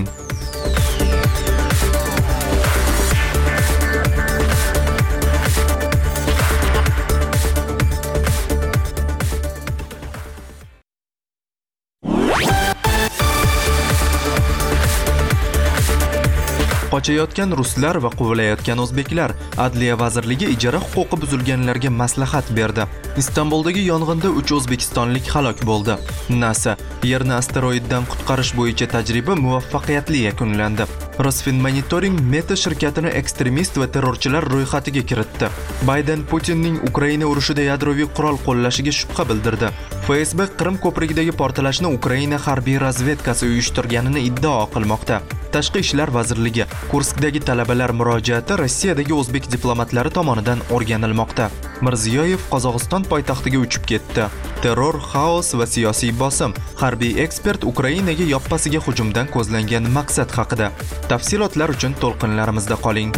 Qochayotgan ruslar va quvilayotgan o'zbeklar. Adliya vazirligi ijara huquqi buzilganlarga maslahat berdi. Istanbuldagi yong'inda uch o'zbekistonlik halok bo'ldi. NASA Yerni asteroiddan qutqarish bo'yicha tajriba muvaffaqiyatli yakunlandi. Rosfinmonitoring Meta shirkatini ekstremist va terrorchilar ro'yxatiga kiritdi. Bayden Putinning Ukraina urushida yadroviy qurol qo'llashiga shubha bildirdi. F S B Qrim ko'prigidagi portlashni Ukraina harbiy razvedkasi uyushtirganini iddao qilmoqda. Tashqi ishlar vazirligi Kurskdagi talabalar murojaati Rossiyadagi o'zbek diplomatlari tomonidan o'rganilmoqda. Mirziyoyev Qozog'iston poytaxtiga uchib ketdi. Terror, xaos va siyosiy bosim. Harbiy ekspert Ukrainaga yoppasiga hujumdan ko'zlangan maqsad haqida. Tafsilotlar uchun to'lqinlarimizda qoling.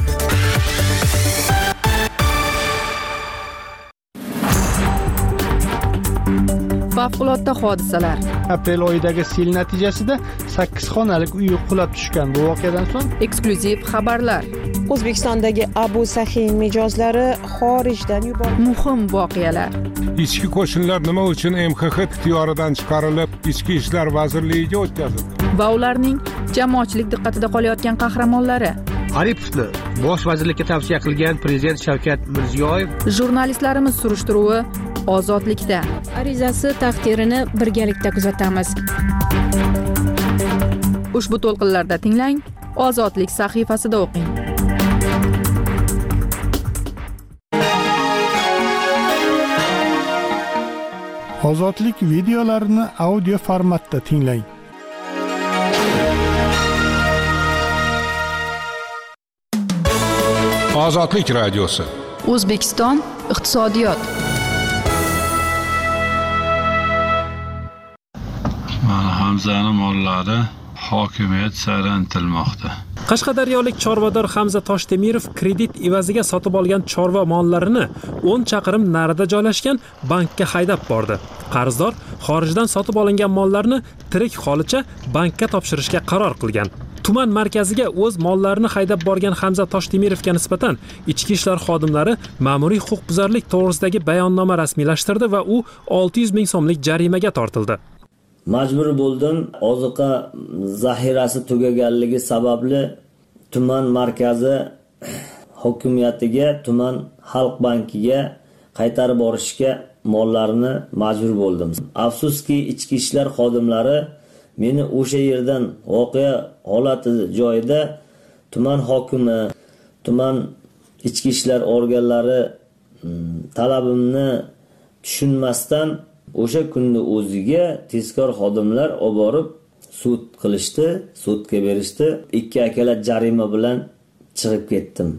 Favqulodda hodisalar. Aprel oyidagi sel natijasida sakkiz xonalik uy qulab tushgan. Bu voqeadan so'ng Eksklyuziv xabarlar. O'zbekistondagi Abu Sahin mijozlari xorijdan yuborildi. Muhim voqealar. Ichki qo'shinlar nima uchun M X X ixtiyoridan chiqarilib, Ichki ishlar vazirligiga o'tkazildi? Va ularning jamoatchilik diqqatida qolayotgan qahramonlari. Aripovni bosh vazirlikka tavsiya qilgan prezident Shavkat Mirziyoyev. Jurnalistlarimiz surishtiruvi Ozodlikda. Arizasi taqdirini birgalikda kuzatamiz. Ushbu to'lqinlarda tinglang, Ozodlik sahifasida o'qing. Ozodlik videolarini audio formatda tinglang. Ozodlik radiosi. O'zbekiston iqtisodiyot. Mana Hamzani mollari hokimiyat sari intilmoqda. Qashqadaryolik chorvador Hamza Toshtemirov kredit evaziga sotib olgan chorva mollarini o'n chaqirim narida joylashgan bankka haydab bordi. Qarzdor xorijdan sotib olingan mollarni tirik holicha bankka topshirishga qaror qilgan. Tuman markaziga o'z mollarini haydab borgan Hamza Toshtemirovga nisbatan ichki ishlar xodimlari ma'muriy huquqbuzarlik to'g'risidagi bayonnoma rasmiylashtirdi va u olti yuz ming so'mlik jarimaga tortildi. Majbur bo'ldim. Oziqa zaxirasi tugaganligi sababli tuman markazi hokimiyatiga, tuman xalq bankiga qaytarib borishga mollarini majbur bo'ldim. Afsuski ichki ishlar xodimlari meni o'sha yerdan voqea holati joyida tuman hokimi, tuman ichki ishlar organlari talabimni tushunmasdan o'sha kunni o'ziga tezkor xodimlar olib borib sud qilishdi, sudga berishdi. Ikki akalat jarima bilan chiqib ketdim.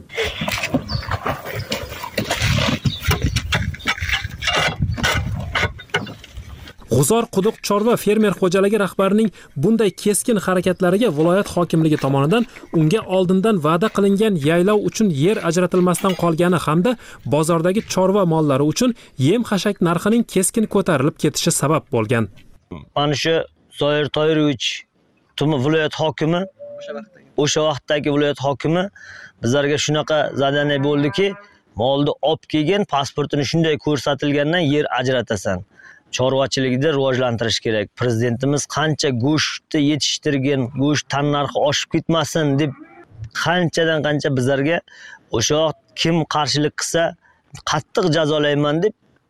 G'uzor quduq chorva fermer xo'jaligi rahbarining bunday keskin harakatlariga viloyat hokimligi tomonidan unga oldindan va'da qilingan yaylov uchun yer ajratilmasdan qolgani hamda bozordagi chorva mollari uchun yem-xashak narxining keskin ko'tarilib ketishi sabab bo'lgan. Mana shu Zoir Toyrovich tuman viloyat hokimi, o'sha vaqtdagi viloyat hokimi bizlarga shunaqa zadaniya bo'ldiki, molni olib kelgan, pasportini shunday ko'rsatilgandan yer ajratasan. Chorvachilikda rivojlantirish kerak. Prezidentimiz qancha go'shtni yetishtirgan, go'sht tan narxi oshib ketmasin deb qanchadan qancha bizlarga o'sha vaqt kim qarshilik qilsa qattiq jazolayman deb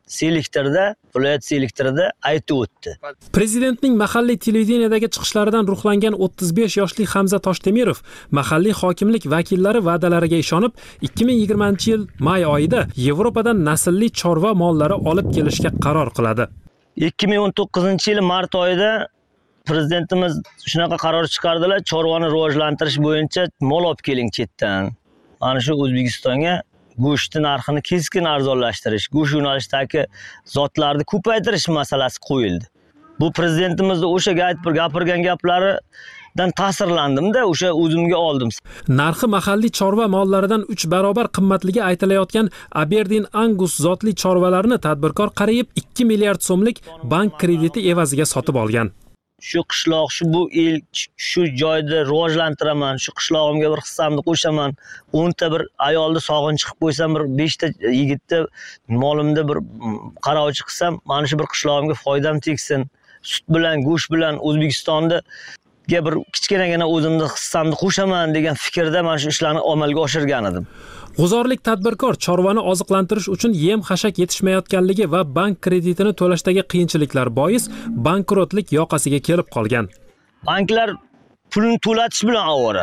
selektorda, viloyat selektorida aytib o'tdi. Prezidentning mahalliy televideniyadagi chiqishlaridan ruhlangan o'ttiz besh yoshli Hamza Toshdemirov mahalliy hokimlik vakillari va'dalariga ishonib, ikki ming yigirmanchi yil may oyida Yevropadan naslli chorva mollari olib kelishga qaror qiladi. ikki ming o'n to'qqizinchi yil mart oyida prezidentimiz shunaqa qaror chiqardilar, chorvani rivojlantirish bo'yicha mol olib keling chetdan. Mana shu O'zbekistonga go'shtni narxini keskin arzonlashtirish, go'sht yo'nalishidagi zotlarni ko'paytirish masalasi qo'yildi. Bu prezidentimizning o'sha aytib gapirgan gaplaridan ta'sirlandim-da, o'sha o'zimga oldim. Narxi mahalliy chorva mollaridan uch barobar qimmatligi aytilayotgan Aberdeen Angus zotli chorvalarini tadbirkor qariyb ikki milliard so'mlik bank krediti evaziga sotib olgan. Shu qishloq, shu bu el, shu joyda rivojlantiraman, shu qishlog'imga bir hissamni qo'shaman, o'nta bir ayolni sog'in chiqib qo'ysam, bir beshta yigitni molimda bir qarovchi qilsam, mana shu bir qishlog'imga foydam tegsin. Sut bilan, go'sht bilan O'zbekistonda ga bir kichkinagina o'zimni hissamni qo'shaman degan fikrda mana shu ishlarni amalga oshirgan edim. G'uzorlik tadbirkor chorvani oziqlantirish uchun yem-xashak yetishmayotganligi va bank kreditini to'lashdagi qiyinchiliklar bois bankrotlik yoqasiga kelib qolgan. Banklar pulini to'latish bilan ovora,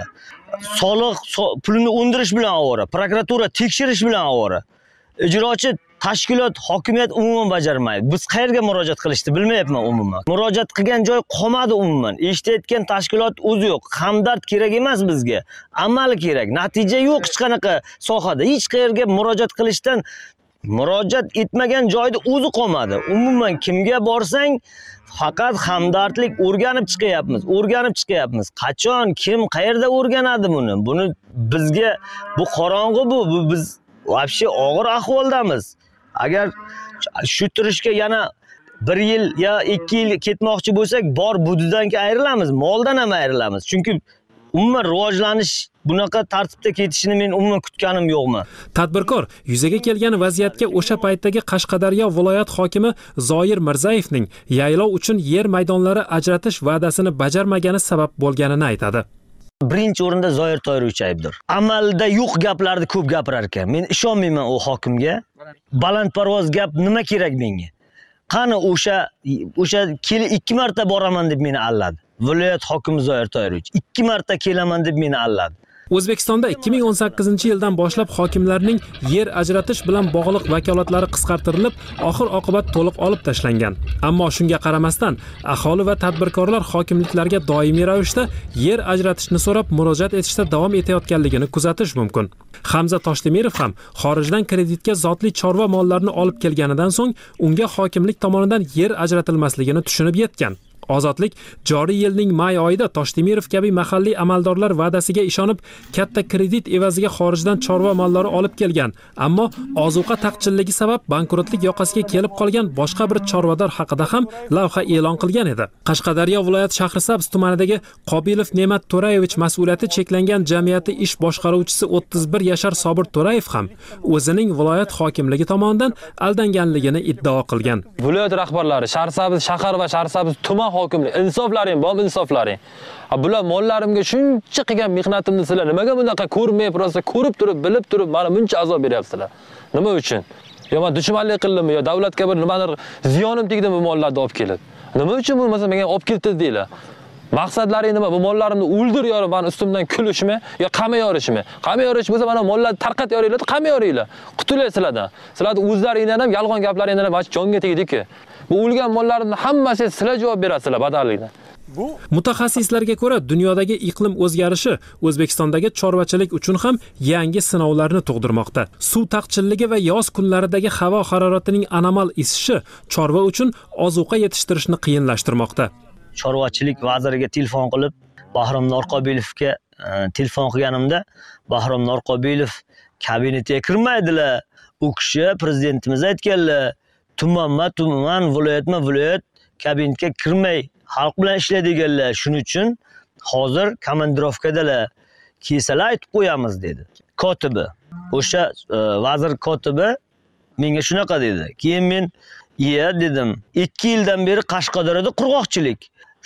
soliq pulini undirish bilan ovora, prokuratura tekshirish bilan ovora. Ijrochi tashkilot, hokimiyat umuman bajarmaydi. Biz qayerga murojaat qilishni bilmayapman umuman. Murojaat qilgan joy qolmadi umuman. Eshitayotgan tashkilot o'zi yo'q. Hamdard kerak emas bizga. Amal kerak. Natija yo'q hech qanaqa sohada. Hech qayerga murojaat qilishdan murojaat etmagan joyda o'zi qolmadi. Umuman kimga borsang faqat hamdardlik o'rganib chiqyapmiz, o'rganib chiqyapmiz. Qachon, kim, qayerda o'rganadi buni? Buni bizga bu qorong'u bu, bu biz vobshe og'ir ahvoldamiz. Agar shu turishga yana bir yil yo ikki yil ketmoqchi bo'lsak, bor budidan ayrilamiz, moldan ham ayrilamiz. Chunki umuman rivojlanish bunaqa tartibda ketishini men umuman kutganim yo'qman. Tadbirkor yuzaga kelgan vaziyatga o'sha paytdagi Qashqadaryo viloyat hokimi Zoir Mirzayevning yaylov uchun yer maydonlari ajratish va'dasini bajarmagani sabab bo'lganini aytadi. Birinchi o'rinda Zoir Toyrovich aybdor. Amalda yo'q gaplarni ko'p gapirar ekan. Men ishonmayman u hokimga. Balandparvoz gap nima kerak menga? Qani o'sha o'sha keli ikki marta boraman deb meni alladi. Viloyat hokimi Zoir Toyrovich ikki marta kelaman deb meni alladi. O'zbekistonda ikki ming o'n sakkizinchi yildan boshlab hokimlarning yer ajratish bilan bog'liq vakolatlari qisqartirilib, oxir oqibat to'liq olib tashlangan. Ammo shunga qaramasdan, aholi va tadbirkorlar hokimliklarga doimiy ravishda yer ajratishni so'rab murojaat etishda davom etayotganligini kuzatish mumkin. Hamza Toshdemirov ham xorijdan kreditga zotli chorva mollarini olib kelganidan so'ng unga hokimlik tomonidan yer ajratilmasligini tushunib yetgan. Ozodlik joriy yilning may oyida Toshdemirov kabi mahalliy amaldorlar va'dasiga ishonib, katta kredit evaziga xorijdan chorva mollari olib kelgan, ammo ozuqa taqchilligi sabab bankrotlik yoqasiga kelib qolgan boshqa bir chorvador haqida ham lavha e'lon qilgan edi. Qashqadaryo viloyat Shahrisabz tumanidagi Qobilov Ne'mat To'rayevich mas'uliyati cheklangan jamiyati ish boshqaruvchisi o'ttiz bir yashar Sobir To'rayev ham o'zining viloyat hokimligi tomonidan aldanganligini iddao qilgan. Viloyat rahbarlari Shahrisabz shahar va Shahrisabz tuman hokimlik insoflaring, bor insoflaring. Bular mollarimga shuncha qilgan mehnatimni sizlar nimaga bunaqa ko'rmay, prosta ko'rib turib, bilib turib, mana buncha azob beryapsizlar? Nima uchun? Yo men dushmanlik qildimmi, yo davlatga bir nimadir ziyonim tegdimi bu mollarni olib kelib? Nima uchun bu masalan menga olib keldi deylar? Maqsadlaring nima? Bu mollarimni o'ldir yorib, meni ustimdan kulishmi yo qamay yorishmi? Qamay yorish bo'lsa, mana mollarni tarqat yoringlar, qamay yoringlar. Qutulasizlardan. Sizlarning o'zlaringizdan ham yolg'on gaplaringizdan ham jonga tegdi-ku. Bu o'lgan mollarimni hammasiga sizlar javob berasizlar badallikdan. Mutaxassislarga ko'ra, dunyodagi iqlim o'zgarishi O'zbekistondagi chorvachilik uchun ham yangi sinovlarni tug'dirmoqda. Suv taqchilligi va yoz kunlaridagi havo haroratining anomal isishi chorva uchun ozuqa yetishtirishni qiyinlashtirmoqda. Chorvachilik vaziriga telefon qilib, Bahrom Norqobilovga telefon qilganimda, Bahrom Norqobilov kabinetiga kirmaydilar. U kishi prezidentimiz aytganlar, tumanma tuman, viloyatma viloyat kabinetga kirmay xalq bilan ishlaydiganlar. Shuning uchun hozir komandirovkadalar. Kelsalar aytib qo'yamiz dedi. Kotibi, o'sha vazir kotibi menga shunaqa dedi. Keyin men "Iya" dedim. ikki yildan beri Qashqadaryoda qurg'oqchilik.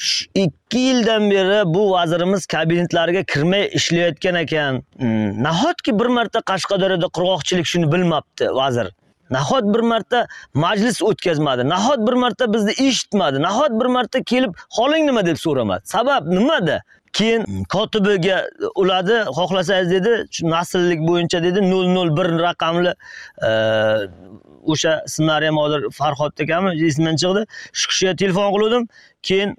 ikki yildan beri bu vazirimiz kabinetlariga kirmay ishlayotgan ekan. Nahotki bir marta Qashqadaryoda qurg'oqchilik shuni bilmabdi vazir. nahot bir marta majlis o'tkazmadi, nahot bir marta bizni eshitmadi, nahot bir marta kelib holing nima deb so'ramadi. Sabab nimada? Keyin kotibiga uladi, xohlasangiz dedi, shu nasllik bo'yicha dedi nol nol bir raqamli o'sha ssenariy hozir Farhod akami esimdan chiqdi. Shu kishiga telefon qildim. Keyin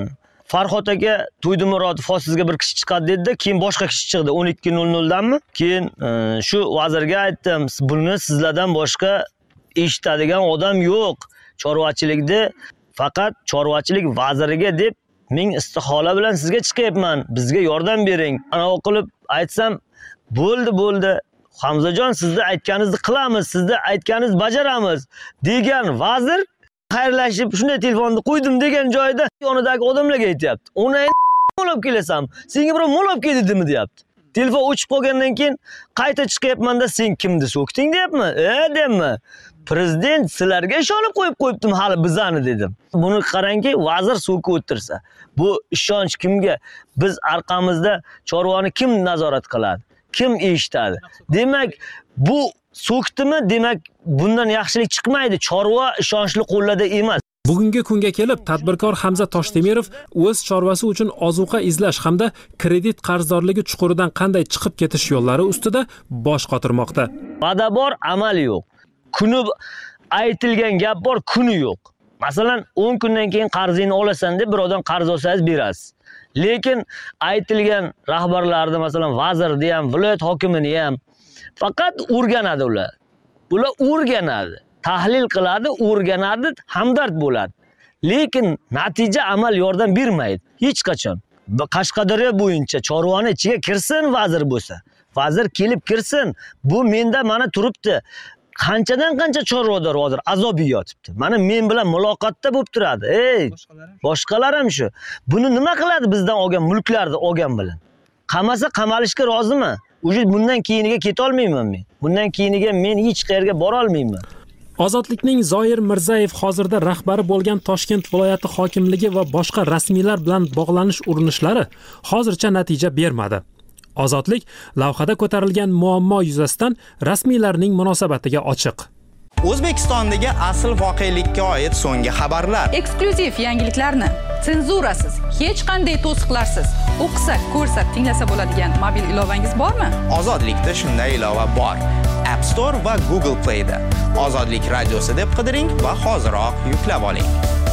Farhod aka To'ydi Murodov sizga bir kishi chiqadi dedi, keyin boshqa kishi chiqdi o'n ikki nol nol danmi? Keyin shu vazirga aytdim, buni sizlardan boshqa eshitadigan odam yo'q. Chorvachilikda faqat chorvachilik vaziriga deb men istihola bilan sizga chiqyapman. Bizga yordam bering. Ana o'qilib aytsam, bo'ldi, bo'ldi. Hamzajon, sizni aytganingizni qilamiz, sizni aytganingizni bajaramiz degan vazir xayrlashib shunday telefonni qo'ydim degan joyda yonidagi odamlarga aytayapti. Uni mol olib kelasam, senga birov mol olib keldi demi deyapti. Telefon o'chib qolgandan keyin qayta chiqyapmanda sen kimni so'kding deyapmi? E deyapman. Prezident sizlarga ishonib qo'yib qo'yibdim hali bizani dedim. Buni qarangki, vazir so'kib o'tirsa, bu ishonch kimga? Biz orqamizda chorvani kim nazorat qiladi? Kim eshitadi? Demak, bu so'kdimi? Demak, bundan yaxshilik chiqmaydi. Chorva ishonchli qo'llarda emas. Bugungi kunga kelib tadbirkor Hamza Toshtemirov o'z chorvasi uchun ozuqa izlash hamda kredit qarzdorligi chuquridan qanday chiqib ketish yo'llari ustida bosh qotirmoqda. Va'da bor, amal yo'q. Kuni aytilgan gap bor, kuni yo'q. Masalan, o'n kundan keyin qarzingni olasan deb birovdan qarz olsangiz berasiz. Lekin aytilgan rahbarlarni, masalan, vazirni ham, viloyat hokimini ham faqat o'rganadi ular. Ular o'rganadi, tahlil qiladi, o'rganadi, hamdard bo'ladi. Lekin natija amal yordam bermaydi hech qachon. Qashqadaryo bo'yicha chorvani ichiga kirsin vazir bo'lsa. Vazir kelib kirsin. Bu menda mana turibdi. Qanchadan qancha chorvador hozir azob yeyotibdi. Mana men bilan muloqotda bo'lib turadi. Ey, boshqalar ham shu. Buni nima qiladi bizdan olgan mulklarni olgan bilan? Qamasa qamalishga rozimi? Uje bundan keyiniga keta olmayman men. Bundan keyiniga men hech qayerga bora olmayman. Ozodlikning Zoir Mirzayev hozirda rahbari bo'lgan Toshkent viloyati hokimligi va boshqa rasmiylar bilan bog'lanish urinishlari hozircha natija bermadi. Ozodlik lavhada ko'tarilgan muammo yuzasidan rasmiylarning munosabatiga ochiq. O'zbekistondagi asl voqelikka oid so'nggi xabarlar. Eksklyuziv yangiliklarni senzurasiz, hech qanday to'siqlarsiz o'qisa, ko'rsa, tinglasa bo'ladigan mobil ilovangiz bormi? Ozodlikda shunday ilova bor. App Store va Google Play da. Ozodlik radiosi deb qidiring va hoziroq yuklab oling.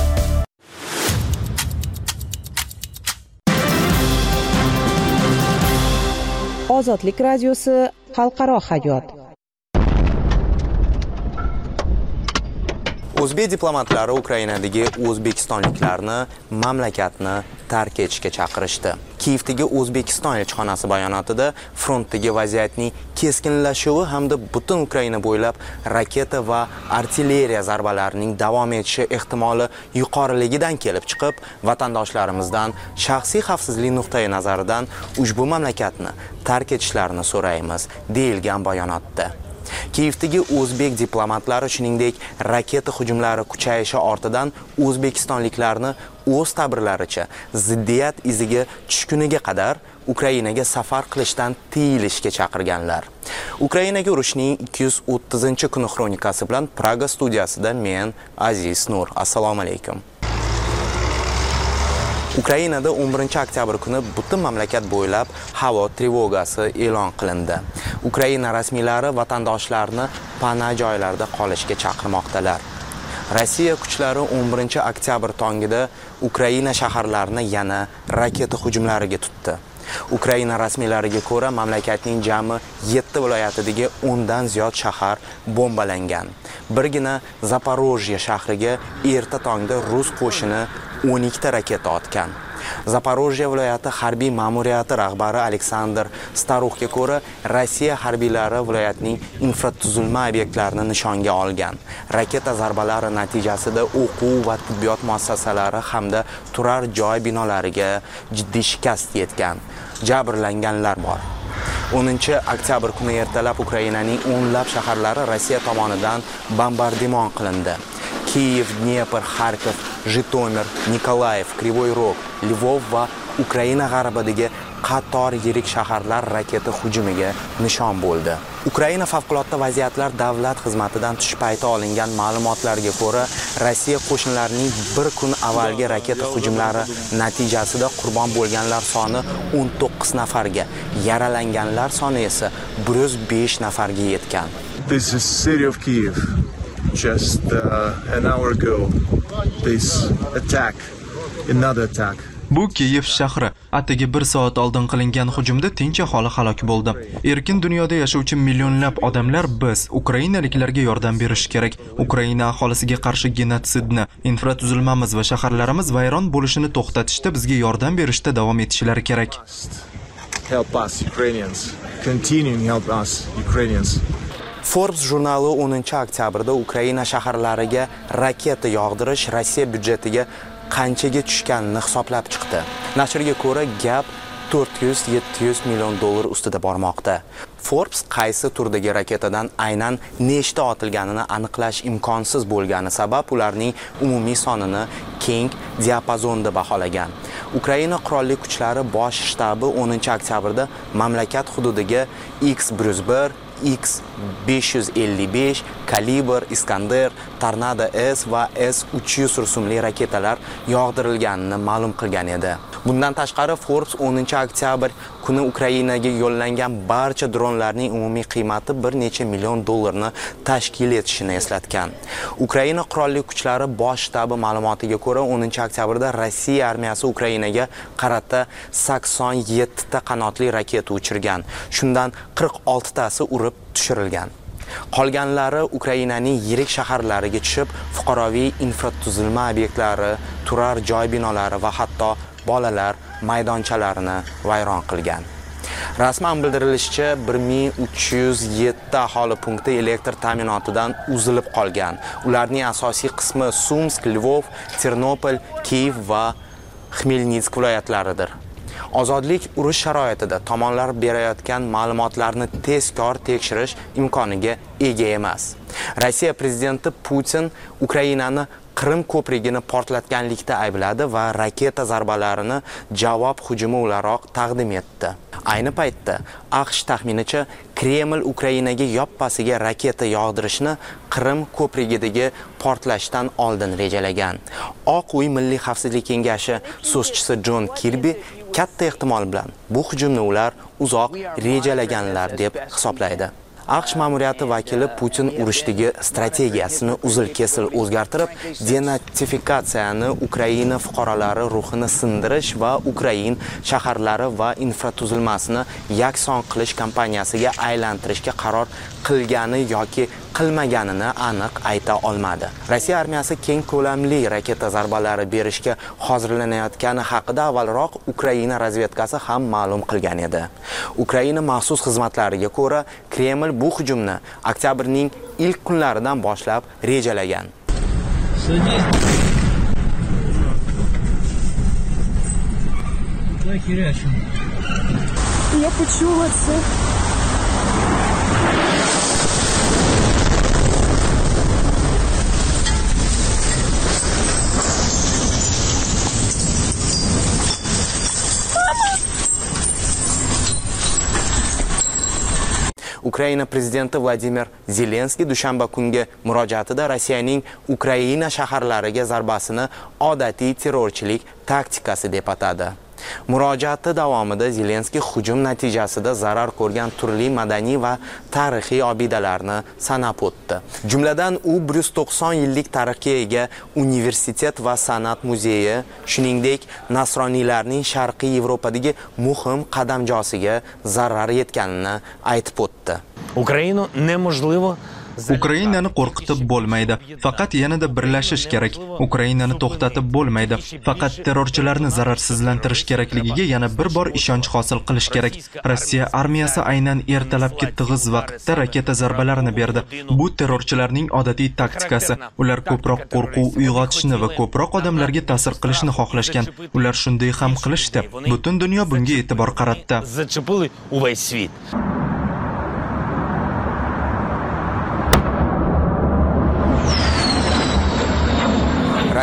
Ozodlik radiosi xalqaro hayot. O'zbek diplomatlari Ukrainadagi o'zbekistonliklarni mamlakatni tark etishga chaqirishdi. Kiyevdagi O'zbekiston elchixonasi bayonotida frontdagi vaziyatning keskinlashuvi hamda butun Ukraina bo'ylab raketa va artilleriya zarbalarining davom etishi ehtimoli yuqoriligidan kelib chiqib, vatandoshlarimizdan shaxsiy xavfsizlik nuqtai nazaridan ushbu mamlakatni tark etishlarini so'raymiz, deyilgan bayonotda. Kiyevdagi o'zbek diplomatlari shuningdek raketa hujumlari kuchayishi ortidan o'zbekistonliklarni o'z ta'birlaricha ziddiyat iziga tushkuniga qadar Ukrainaga safar qilishdan tiyilishga chaqirganlar. Ukrainaga urushning ikki yuz o'ttizinchi kuni xronikasi bilan Praga studiyasida men Aziz Nur. Assalomu alaykum. Ukrainada o'n birinchi oktyabr kuni butun mamlakat bo'ylab havo trevogasi e'lon qilindi. Ukraina rasmiylari vatandoshlarni pana joylarda qolishga chaqirmoqdalar. Rossiya kuchlari o'n birinchi oktyabr tongida Ukraina shaharlarini yana raketa hujumlariga tutdi. Ukraina rasmiylariga ko'ra, mamlakatning jami yetti viloyatidagi o'ndan ziyod shahar bombalangan. Birgina Zaporojye shahriga erta tongda rus qo'shini o'n ikkita raketa otgan. Zaporojye viloyati harbiy ma'muriyati rahbari Aleksandr Staruxga ko'ra, Rossiya harbiylari viloyatning infratuzilma obyektlarini nishonga olgan. Raketa zarbalari natijasida o'quv va tibbiyot muassasalari hamda turar joy binolariga jiddiy shikast yetgan. Jabrlanganlar bor. o'ninchi oktyabr kuni ertalab Ukrainaning o'nlab shaharlari Rossiya tomonidan bombardimon qilindi. Kiyev, Dnepr, Kharkiv, Jitomir, Nikolayev, Krivoy Rog, Lvov va Ukraina g'arbidagi qator yirik shaharlar raketa hujumiga nishon bo'ldi. Ukraina favqulodda vaziyatlar davlat xizmatidan tush payti olingan ma'lumotlarga ko'ra, Rossiya qo'shinlarining bir kun avvalgi raketa hujumlari natijasida qurbon bo'lganlar soni o'n to'qqiz nafarga, yaralanganlar soni esa bir yuz besh nafarga yetgan. This is city of Kyiv. Just uh, an hour ago, this attack, another attack. Bu Kiyev shahri. Atigi bir soat oldin qilingan hujumda tinch aholi halok bo'ldi. Erkin dunyoda yashovchi millionlab odamlar biz ukrainaliklarga yordam berish kerak. Ukraina aholisiga qarshi genotsidni, infratuzilmamiz va shaharlarimiz vayron bo'lishini to'xtatishda bizga yordam berishda davom etishlari kerak. Help us, Ukrainians. Continue help us, Ukrainians. Forbes jurnali o'ninchi oktyabrda Ukraina shaharlariga raketa yog'dirish Rossiya byudjetiga qanchaga tushganini hisoblab chiqdi. Nashrga ko'ra, gap to'rt yuz yetti yuz million dollar ustida bormoqda. Forbes qaysi turdagi raketadan aynan nechta otilganini aniqlash imkonsiz bo'lgani sabab ularning umumiy sonini keng diapazonda baholagan. Ukraina qurolli kuchlari bosh shtabi o'ninchi oktyabrda mamlakat hududiga X bir yuz bir, X besh yuz ellik besh, Kalibr, Iskander, Tornado S va S uch yuz rusumli raketalar yog'dirilganini ma'lum qilgan edi. Bundan tashqari Forbes o'ninchi oktyabr kuni Ukrainaga yo'llangan barcha dronlarning umumiy qiymati bir necha million dollarni tashkil etishini eslatgan. Ukraina qurolli kuchlari bosh shtabi ma'lumotiga ko'ra, o'ninchi oktyabrda Rossiya armiyasi Ukrainaga qarata sakson yetti ta qanotli raketa uchirgan. Shundan qirq olti tasi urib tushirilgan. Qolganlari Ukrainaning yirik shaharlariga tushib, fuqaroviy infratuzilma obyektlari, turar joy binolari va hatto bolalar maydonchalarini vayron qilgan. Rasman bildirilishicha, bir ming uch yuz yetti aholi punkti elektr ta'minotidan uzilib qolgan. Ularning asosiy qismi Sumsk, Lvov, Ternopol, Kiev va Xmelnitsk viloyatlaridir. Ozodlik urush sharoitida tomonlar berayotgan ma'lumotlarni tezkor tekshirish imkoniga ega emas. Rossiya prezidenti Putin Ukrainani Qrim ko'prigini portlatganlikda aybladi va raketa zarbalarini javob hujumi o'laroq taqdim etdi. Ayni paytda AQSh taxminicha Kreml Ukrainaga yoppasiga raketa yog'dirishni Qrim ko'prigidagi portlashdan oldin rejalagan. Oq uy Milliy xavfsizlik kengashi so'zchisi Jon Kirbi katta ehtimol bilan bu hujumni ular uzoq rejalaganlar deb hisoblaydi. AQSh ma'muriyati vakili Putin urushdagi strategiyasini uzil-kesil o'zgartirib, denatifikatsiyani Ukraina fuqarolari ruhini sindirish va Ukrain shaharlari va infratuzilmasini yakson qilish kampaniyasiga aylantirishga qaror qilgani yoki qilmaganini aniq ayta olmadi. Rossiya armiyasi keng ko'lamli raketa zarbalari berishga hozirlanayotgani haqida avvalroq Ukraina razvedkasi ham ma'lum qilgan edi. Ukraina maxsus xizmatlariga ko'ra, Kreml bu hujumni oktyabrning ilk kunlaridan boshlab rejalagan. Я почула це. Ukraina prezidenti Vladimir Zelenskiy dushanba kungi murojaatida Rossiyaning Ukraina shaharlariga zarbasini odatiy terrorchilik taktikasi deb atadi. Murojaati davomida Zelenskiy hujum natijasida zarar ko'rgan turli madaniy va tarixiy obidalarni sanab o'tdi. Jumladan u bir yuz to'qson yillik tarixga ega universitet va san'at muzeyi, shuningdek nasroniylarning Sharqiy Yevropadagi muhim qadamjosiga zarar yetganini aytib o'tdi. Ukraina nemožlivo Ukrainani qo'rqitib bo'lmaydi. Faqat yanada birlashish kerak. Ukrainani to'xtatib bo'lmaydi. Faqat terrorchilarni zararsizlantirish kerakligiga yana bir bor ishonch hosil qilish kerak. Rossiya armiyasi aynan ertalabki tig'iz vaqtda raketa zarbalarini berdi. Bu terrorchilarning odatiy taktikasi. Ular ko'proq qo'rquv uyg'otishni va ko'proq odamlarga ta'sir qilishni xohlashgan. Ular shunday ham qilishdi. Butun dunyo bunga e'tibor qaratdi.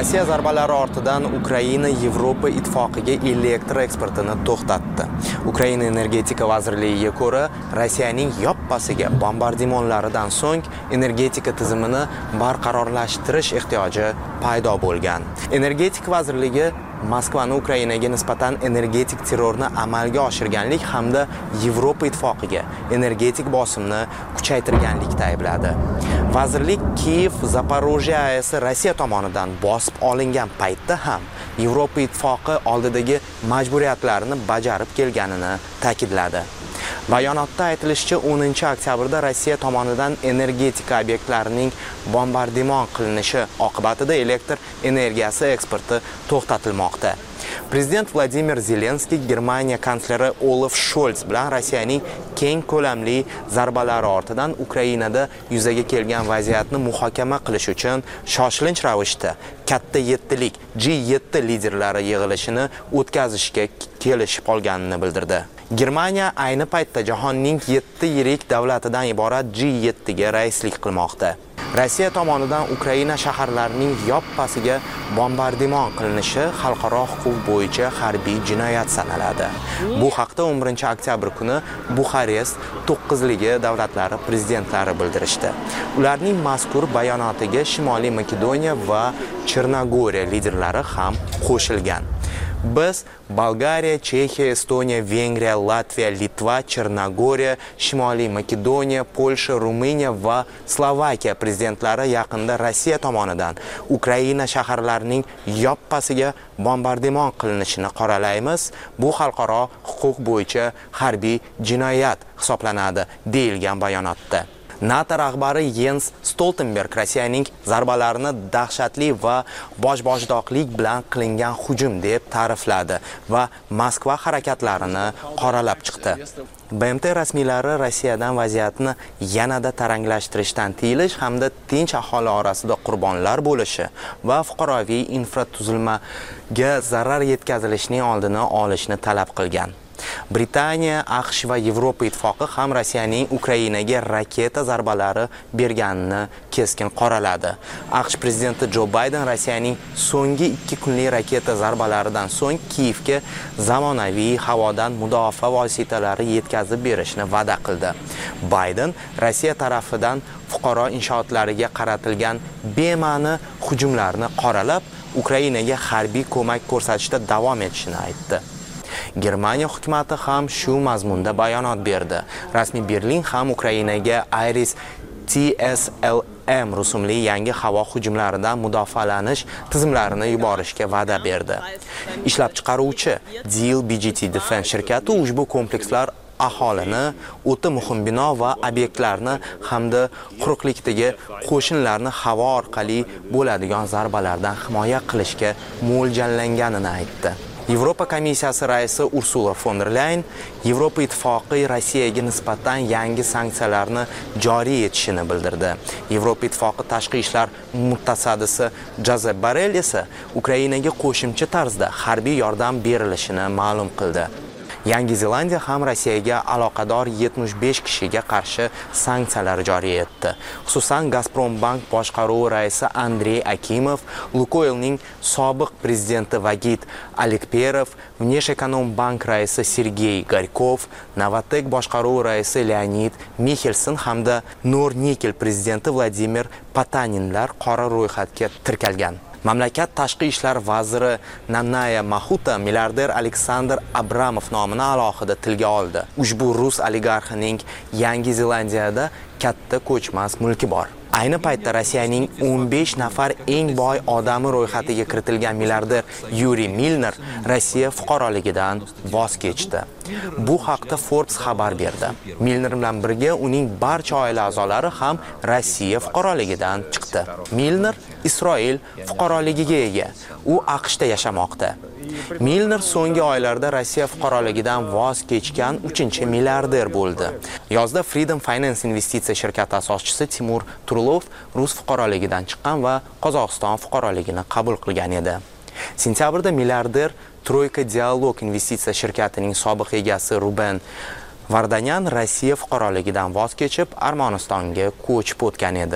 Rossiya zarbalari ortidan Ukraina Yevropa ittifoqiga elektr eksportini to'xtatdi. Ukraina energetika vazirligiga ko'ra, Rossiyaning yoppasiga bombardimonlaridan so'ng energetika tizimini barqarorlashtirish ehtiyoji paydo bo'lgan. Energetika vazirligi Moskvani Ukrainaga nisbatan energetik terrorni amalga oshirganlik hamda Yevropa ittifoqiga energetik bosimni kuchaytirganlikda aybladi. Vazirlik Kiyev Zaporojye A E S Rossiya tomonidan bosib olingan paytda ham Yevropa ittifoqi oldidagi majburiyatlarini bajarib kelganini ta'kidladi. Bayonotda aytilishicha, o'ninchi oktyabrda Rossiya tomonidan energetika obyektlarining bombardimon qilinishi oqibatida elektr energiyasi eksporti to'xtatilmoqda. Prezident Vladimir Zelenskiy Germaniya kansleri Olaf Scholz bilan Rossiyaning keng ko'lamli zarbalari ortidan Ukrainada yuzaga kelgan vaziyatni muhokama qilish uchun shoshilinch ravishda katta yettilik G yetti liderlari yig'ilishini o'tkazishga kelishib olganini bildirdi. Germaniya ayni paytda jahonning yetti yirik davlatidan iborat G yetti ga raislik qilmoqda. Rossiya tomonidan Ukraina shaharlarining yoppasiga bombardimon qilinishi xalqaro huquq bo'yicha harbiy jinoyat sanaladi. Bu haqda o'n birinchi oktyabr kuni Buxarest to'qqizligi davlatlari prezidentlari bildirishdi. Ularning mazkur bayonotiga Shimoliy Makedoniya va Chernogoriya liderlari ham qo'shilgan. Biz Bolgariya, Chexiya, Estoniya, Vengriya, Latviya, Litva, Chernogoriya, Shimoliy Makedoniya, Polsha, Ruminiya va Slovakiya prezidentlari yaqinda Rossiya tomonidan Ukraina shaharlarining yoppasiga bombardimon qilinishini qoralaymiz. Bu xalqaro huquq bo'yicha harbiy jinoyat hisoblanadi, deyilgan bayonotda. NATO rahbari Jens Stoltenberg Rossiyaning zarbalarini dahshatli va boshboshdoqlik bilan qilingan hujum deb ta'rifladi va Moskva harakatlarini qoralab chiqdi. B M T rasmiylari Rossiyadan vaziyatni yanada taranglashtirishdan tiyilish hamda tinch aholi orasida qurbonlar bo'lishi va fuqaroviy infratuzilmaga zarar yetkazilishining oldini olishni talab qilgan. Britaniya, AQSh va Yevropa ittifoqi ham Rossiyaning Ukrainaga raketa zarbalari berganini keskin qoraladi. AQSh prezidenti Jo Bayden Rossiyaning so'nggi ikki kunlik raketa zarbalaridan so'ng Kiyevga zamonaviy havodan mudofaa vositalari yetkazib berishni va'da qildi. Bayden Rossiya tarafidan fuqaro inshootlariga qaratilgan bema'ni hujumlarni qoralab, Ukrainaga harbiy ko'mak ko'rsatishda davom etishini aytdi. Germaniya hukumati ham shu mazmunda bayonot berdi. Rasmiy Berlin ham Ukrainaga Iris T S L M rusumli yangi havo hujumlaridan mudofaalash tizimlarini yuborishga va'da berdi. Ishlab chiqaruvchi Deal B G T Defense shirkati ushbu komplekslar aholini, o'ta muhim bino va obyektlarni hamda quruqlikdagi qo'shinlarni havo orqali bo'ladigan zarbalardan himoya qilishga mo'ljallanganini aytdi. Yevropa komissiyasi raisi Ursula von der Leyen Yevropa ittifoqi Rossiyaga nisbatan yangi sanksiyalarni joriy etishini bildirdi. Yevropa ittifoqi tashqi ishlar mutasaddisi Josep Borrell esa Ukrainaga qo'shimcha tarzda harbiy yordam berilishini ma'lum qildi. Yangi Zelandiya ham Rossiyaga aloqador yetmish besh kishiga qarshi sanksiyalar joriy etdi. Xususan, Gazprombank boshqaruvi raisi Andrey Akimov, Lukoilning sobiq prezidenti Vagit Alekperov, Vneshekonombank raisi Sergey Garkov, Novatek boshqaruvi raisi Leonid Michelson hamda Nornikel prezidenti Vladimir Potaninlar qora ro'yxatga tirkalgan. Mamlakat tashqi ishlar vaziri Nannaya Mahuta milliarder Aleksandr Abramov nomini alohida tilga oldi. Ushbu rus oligarxining Yangi Zelandiyada katta ko'chmas mulki bor. Ayni paytda Rossiyaning o'n besh nafar eng boy odami ro'yxatiga kiritilgan milliarder Yuriy Milner Rossiya fuqaroligidan voz kechdi. Bu haqda Forbes xabar berdi. Milner bilan birga uning barcha oila a'zolari ham Rossiya fuqaroligidan chiqdi. Milner Isroil fuqaroligiga ega. U AQShda yashamoqda. Milner so'nggi oylarda Rossiya fuqaroligidan voz kechgan uchinchi milliarder bo'ldi. Yozda Freedom Finance investitsiya shirkati asoschisi Timur Turlov rus fuqaroligidan chiqqan va Qozog'iston fuqaroligini qabul qilgan edi. Sentyabrda milliarder Troika Dialog investitsiya shirkatining sobiq egasi Ruben Vardanyan Rossiya fuqaroligidan voz kechib Armanistonga ko'chib o'tgan edi.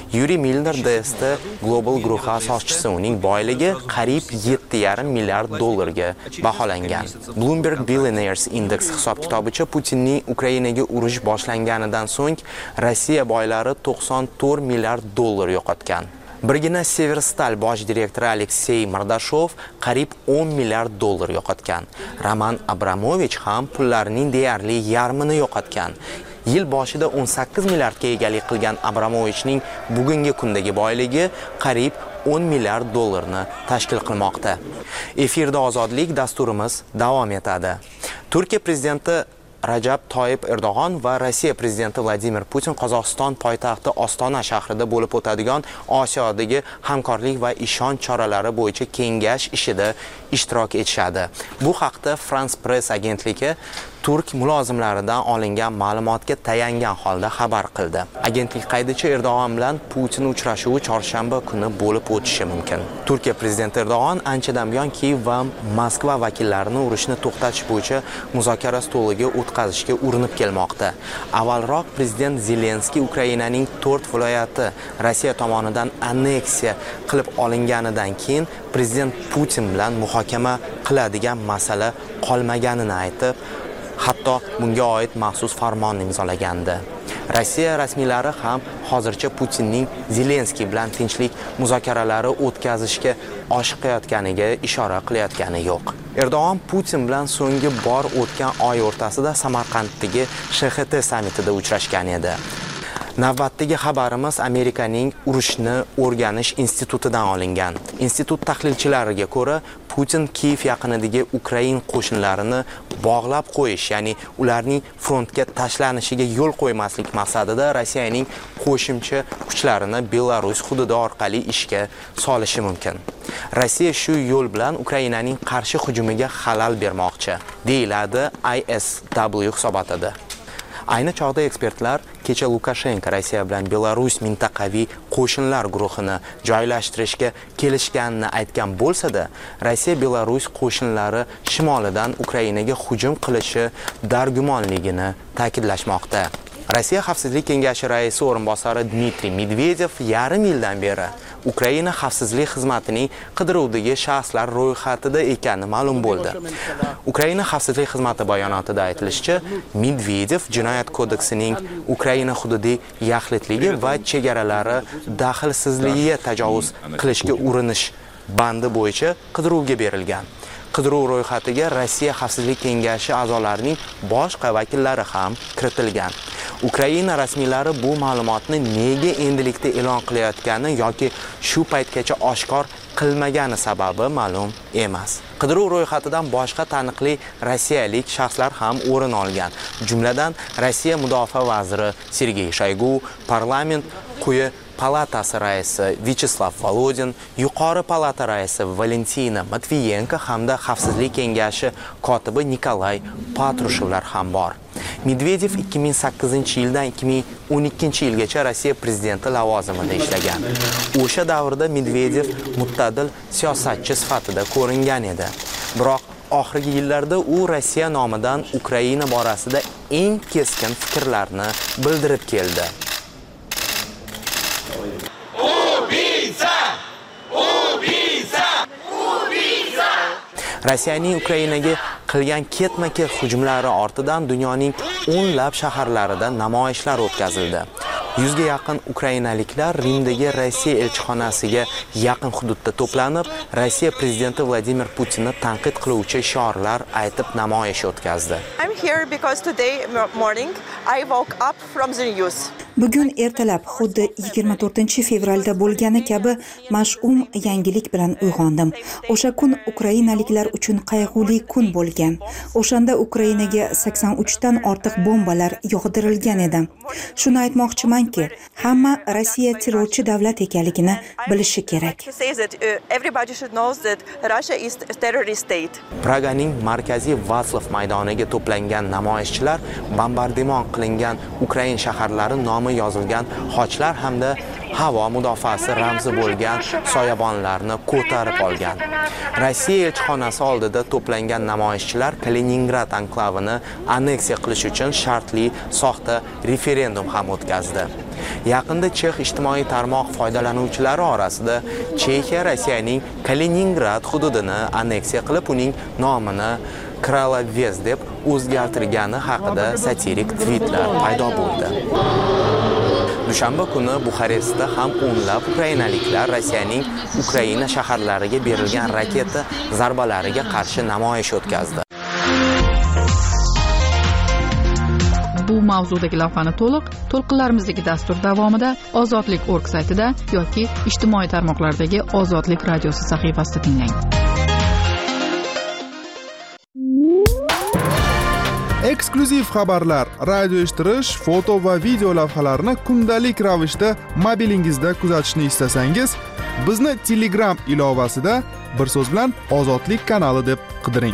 Yuri Milner D S T Global guruhi asoschisi uning boyligi qariyb yetti yarim milliard dollarga baholangan. Bloomberg Billionaires Index hisob-kitobicha Putinning Ukrainaga urush boshlanganidan so'ng Rossiya boylari to'qson to'rt milliard dollar yo'qotgan. Birgina Severstal bosh direktori Aleksey Mordashov qariyb o'n milliard dollar yo'qotgan. Roman Abramovich ham pullarining deyarli yarmini yo'qotgan. Yil boshida o'n sakkiz milliardga egalik qilgan Abramovichning bugungi kundagi boyligi qariyb o'n milliard dollarni tashkil qilmoqda. Efirda ozodlik dasturimiz davom etadi. Turkiya prezidenti Rajab Toyib Erdo'g'on va Rossiya prezidenti Vladimir Putin Qozog'iston poytaxti Ostona shahrida bo'lib o'tadigan Osiyodagi hamkorlik va ishonch choralari bo'yicha kengash ishida ishtirok etishadi. Bu haqda France Press agentligi turk mulozimlaridan olingan ma'lumotga tayangan holda xabar qildi. Agentlik qaydicha Erdo'g'on bilan Putin uchrashuvi chorshanba kuni bo'lib o'tishi mumkin. Turkiya prezidenti Erdo'g'on anchadan buyon Kiyev va Moskva vakillarini urushni to'xtatish bo'yicha muzokara stoliga o'tkazishga urinib kelmoqda. Avvalroq prezident Zelenskiy Ukrainaning to'rt viloyati Rossiya tomonidan anneksiya qilib olinganidan keyin prezident Putin bilan muhokama qiladigan masala qolmaganini aytib, hatto bunga oid maxsus farmonni imzolagandi. Rossiya rasmiylari ham hozircha Putinning Zelenskiy bilan tinchlik muzokaralari o'tkazishga oshiqayotganiga ishora qilayotgani yo'q. Erdo'g'on Putin bilan so'nggi bor o'tgan oy o'rtasida Samarqanddagi Sh X T sammitida uchrashgan edi. Navbatdagi xabarimiz Amerikaning urushni o'rganish institutidan olingan. Institut tahlilchilariga ko'ra, Putin Kiyev yaqinidagi Ukrain qo'shinlarini bog'lab qo'yish, ya'ni ularning frontga tashlanishiga yo'l qo'ymaslik maqsadida Rossiyaning qo'shimcha kuchlarini Belarus hududi orqali ishga solishi mumkin. Rossiya shu yo'l bilan Ukrainaning qarshi hujumiga xalal bermoqchi, deyiladi I S W hisobotida. Ayni chog'da ekspertlar kecha Lukashenko Rossiya bilan Belarus mintaqaviy qo'shinlar guruhini joylashtirishga kelishganini aytgan bo'lsa-da, Rossiya Belarus qo'shinlari shimolidan Ukrainaga hujum qilishi dargumonligini ta'kidlashmoqda. Rossiya Xavfsizlik kengashi raisi o'rinbosari Dmitriy Medvedev yarim yildan beri Ukraina xavfsizlik xizmatining qidiruvdagi shaxslar ro'yxatida ekani ma'lum bo'ldi. Ukraina xavfsizlik xizmati bayonotida aytilishicha, Medvedev jinoyat kodeksining Ukraina hududiy yaxlitligi va chegaralari daxlsizligiga tajovuz qilishga urinish bandi bo'yicha qidiruvga berilgan. Qidiruv ro'yxatiga Rossiya Xavfsizlik kengashi a'zolarining boshqa vakillari ham kiritilgan. Ukraina rasmiylari bu ma'lumotni nega endilikda e'lon qilayotgani yoki shu paytgacha oshkor qilmagani sababi ma'lum emas. Qidiruv ro'yxatidan boshqa taniqli rossiyalik shaxslar ham o'rin olgan. Jumladan, Rossiya mudofaa vaziri Sergey Shoygu, parlament quyi palatasi raisi Vyacheslav Volodin, yuqori palata raisi Valentina Matviyenko hamda Xavfsizlik kengashi kotibi Nikolay Patrushevlar ham bor. Medvedev ikki ming sakkizinchi yildan ikki ming o'n ikkinchi yilgacha Rossiya prezidenti lavozimida ishlagan. O'sha davrda Medvedev muttadil siyosatchi sifatida ko'ringan edi. Biroq oxirgi yillarda u Rossiya nomidan Ukraina borasida eng keskin fikrlarni bildirib keldi. Rossiyaning Ukrainaga qilgan ketma-ket hujumlari ortidan dunyoning o'nlab shaharlarida namoyishlar o'tkazildi. Yuzga yaqin ukrainaliklar Rimdagi Rossiya elchixonasiga yaqin hududda to'planib, Rossiya prezidenti Vladimir Putinni tanqid qiluvchi shiorlar aytib namoyish o'tkazdi. I'm here because today morning I woke up from the news. Bugun ertalab xuddi yigirma to'rtinchi fevralda bo'lgani kabi mash'um yangilik bilan uyg'ondim. O'sha kun ukrainaliklar uchun qayg'uli kun bo'lgan. O'shanda Ukrainaga sakson uch dan ortiq bombalar yog'dirilgan edi. Shuni aytmoqchimanki, hamma Rossiya terrorchi davlat ekanligini bilishi kerak. Praganing markaziy Vaslav maydoniga to'plangan namoyishchilar bombardimon qilingan Ukrain shaharlari nomi yozilgan xochlar hamda havo mudofaasi ramzi bo'lgan soyabonlarni ko'tarib olgan. Rossiya elchixonasi oldida to'plangan namoyishchilar Kaliningrad anklavini anneksiya qilish uchun shartli soxta referendum ham o'tkazdi. Yaqinda Chex ijtimoiy tarmoq foydalanuvchilari orasida Chexiya Rossiyaning Kaliningrad hududini anneksiya qilib, uning nomini Kralovez deb o'zgartirgani haqida satirik tweetlar paydo bo'ldi. Dushanba kuni Buxarestda ham o'nlab ukrainaliklar Rossiyaning Ukraina shaharlariga berilgan raketa zarbalariga qarshi namoyish o'tkazdi. Bu mavzudagi lavhani to'liq to'lqinlarimizdagi dastur davomida ozodlik org saytida yoki ijtimoiy tarmoqlardagi Ozodlik radiosi sahifasida tinglang. Eksklyuziv xabarlar, radio eshittirish, foto va video lavhalarni kundalik ravishda mobilingizda kuzatishni istasangiz, bizni Telegram ilovasida bir so'z bilan Ozodlik kanali deb qidiring.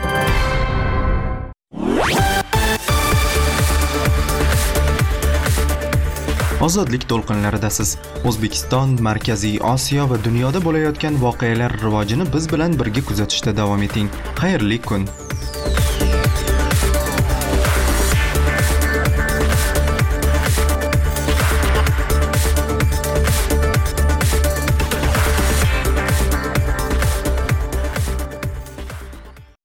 Ozodlik to'lqinlaridasiz. O'zbekiston, Markaziy Osiyo va dunyoda bo'layotgan voqealar rivojini biz bilan birga kuzatishda davom eting. Xayrli kun.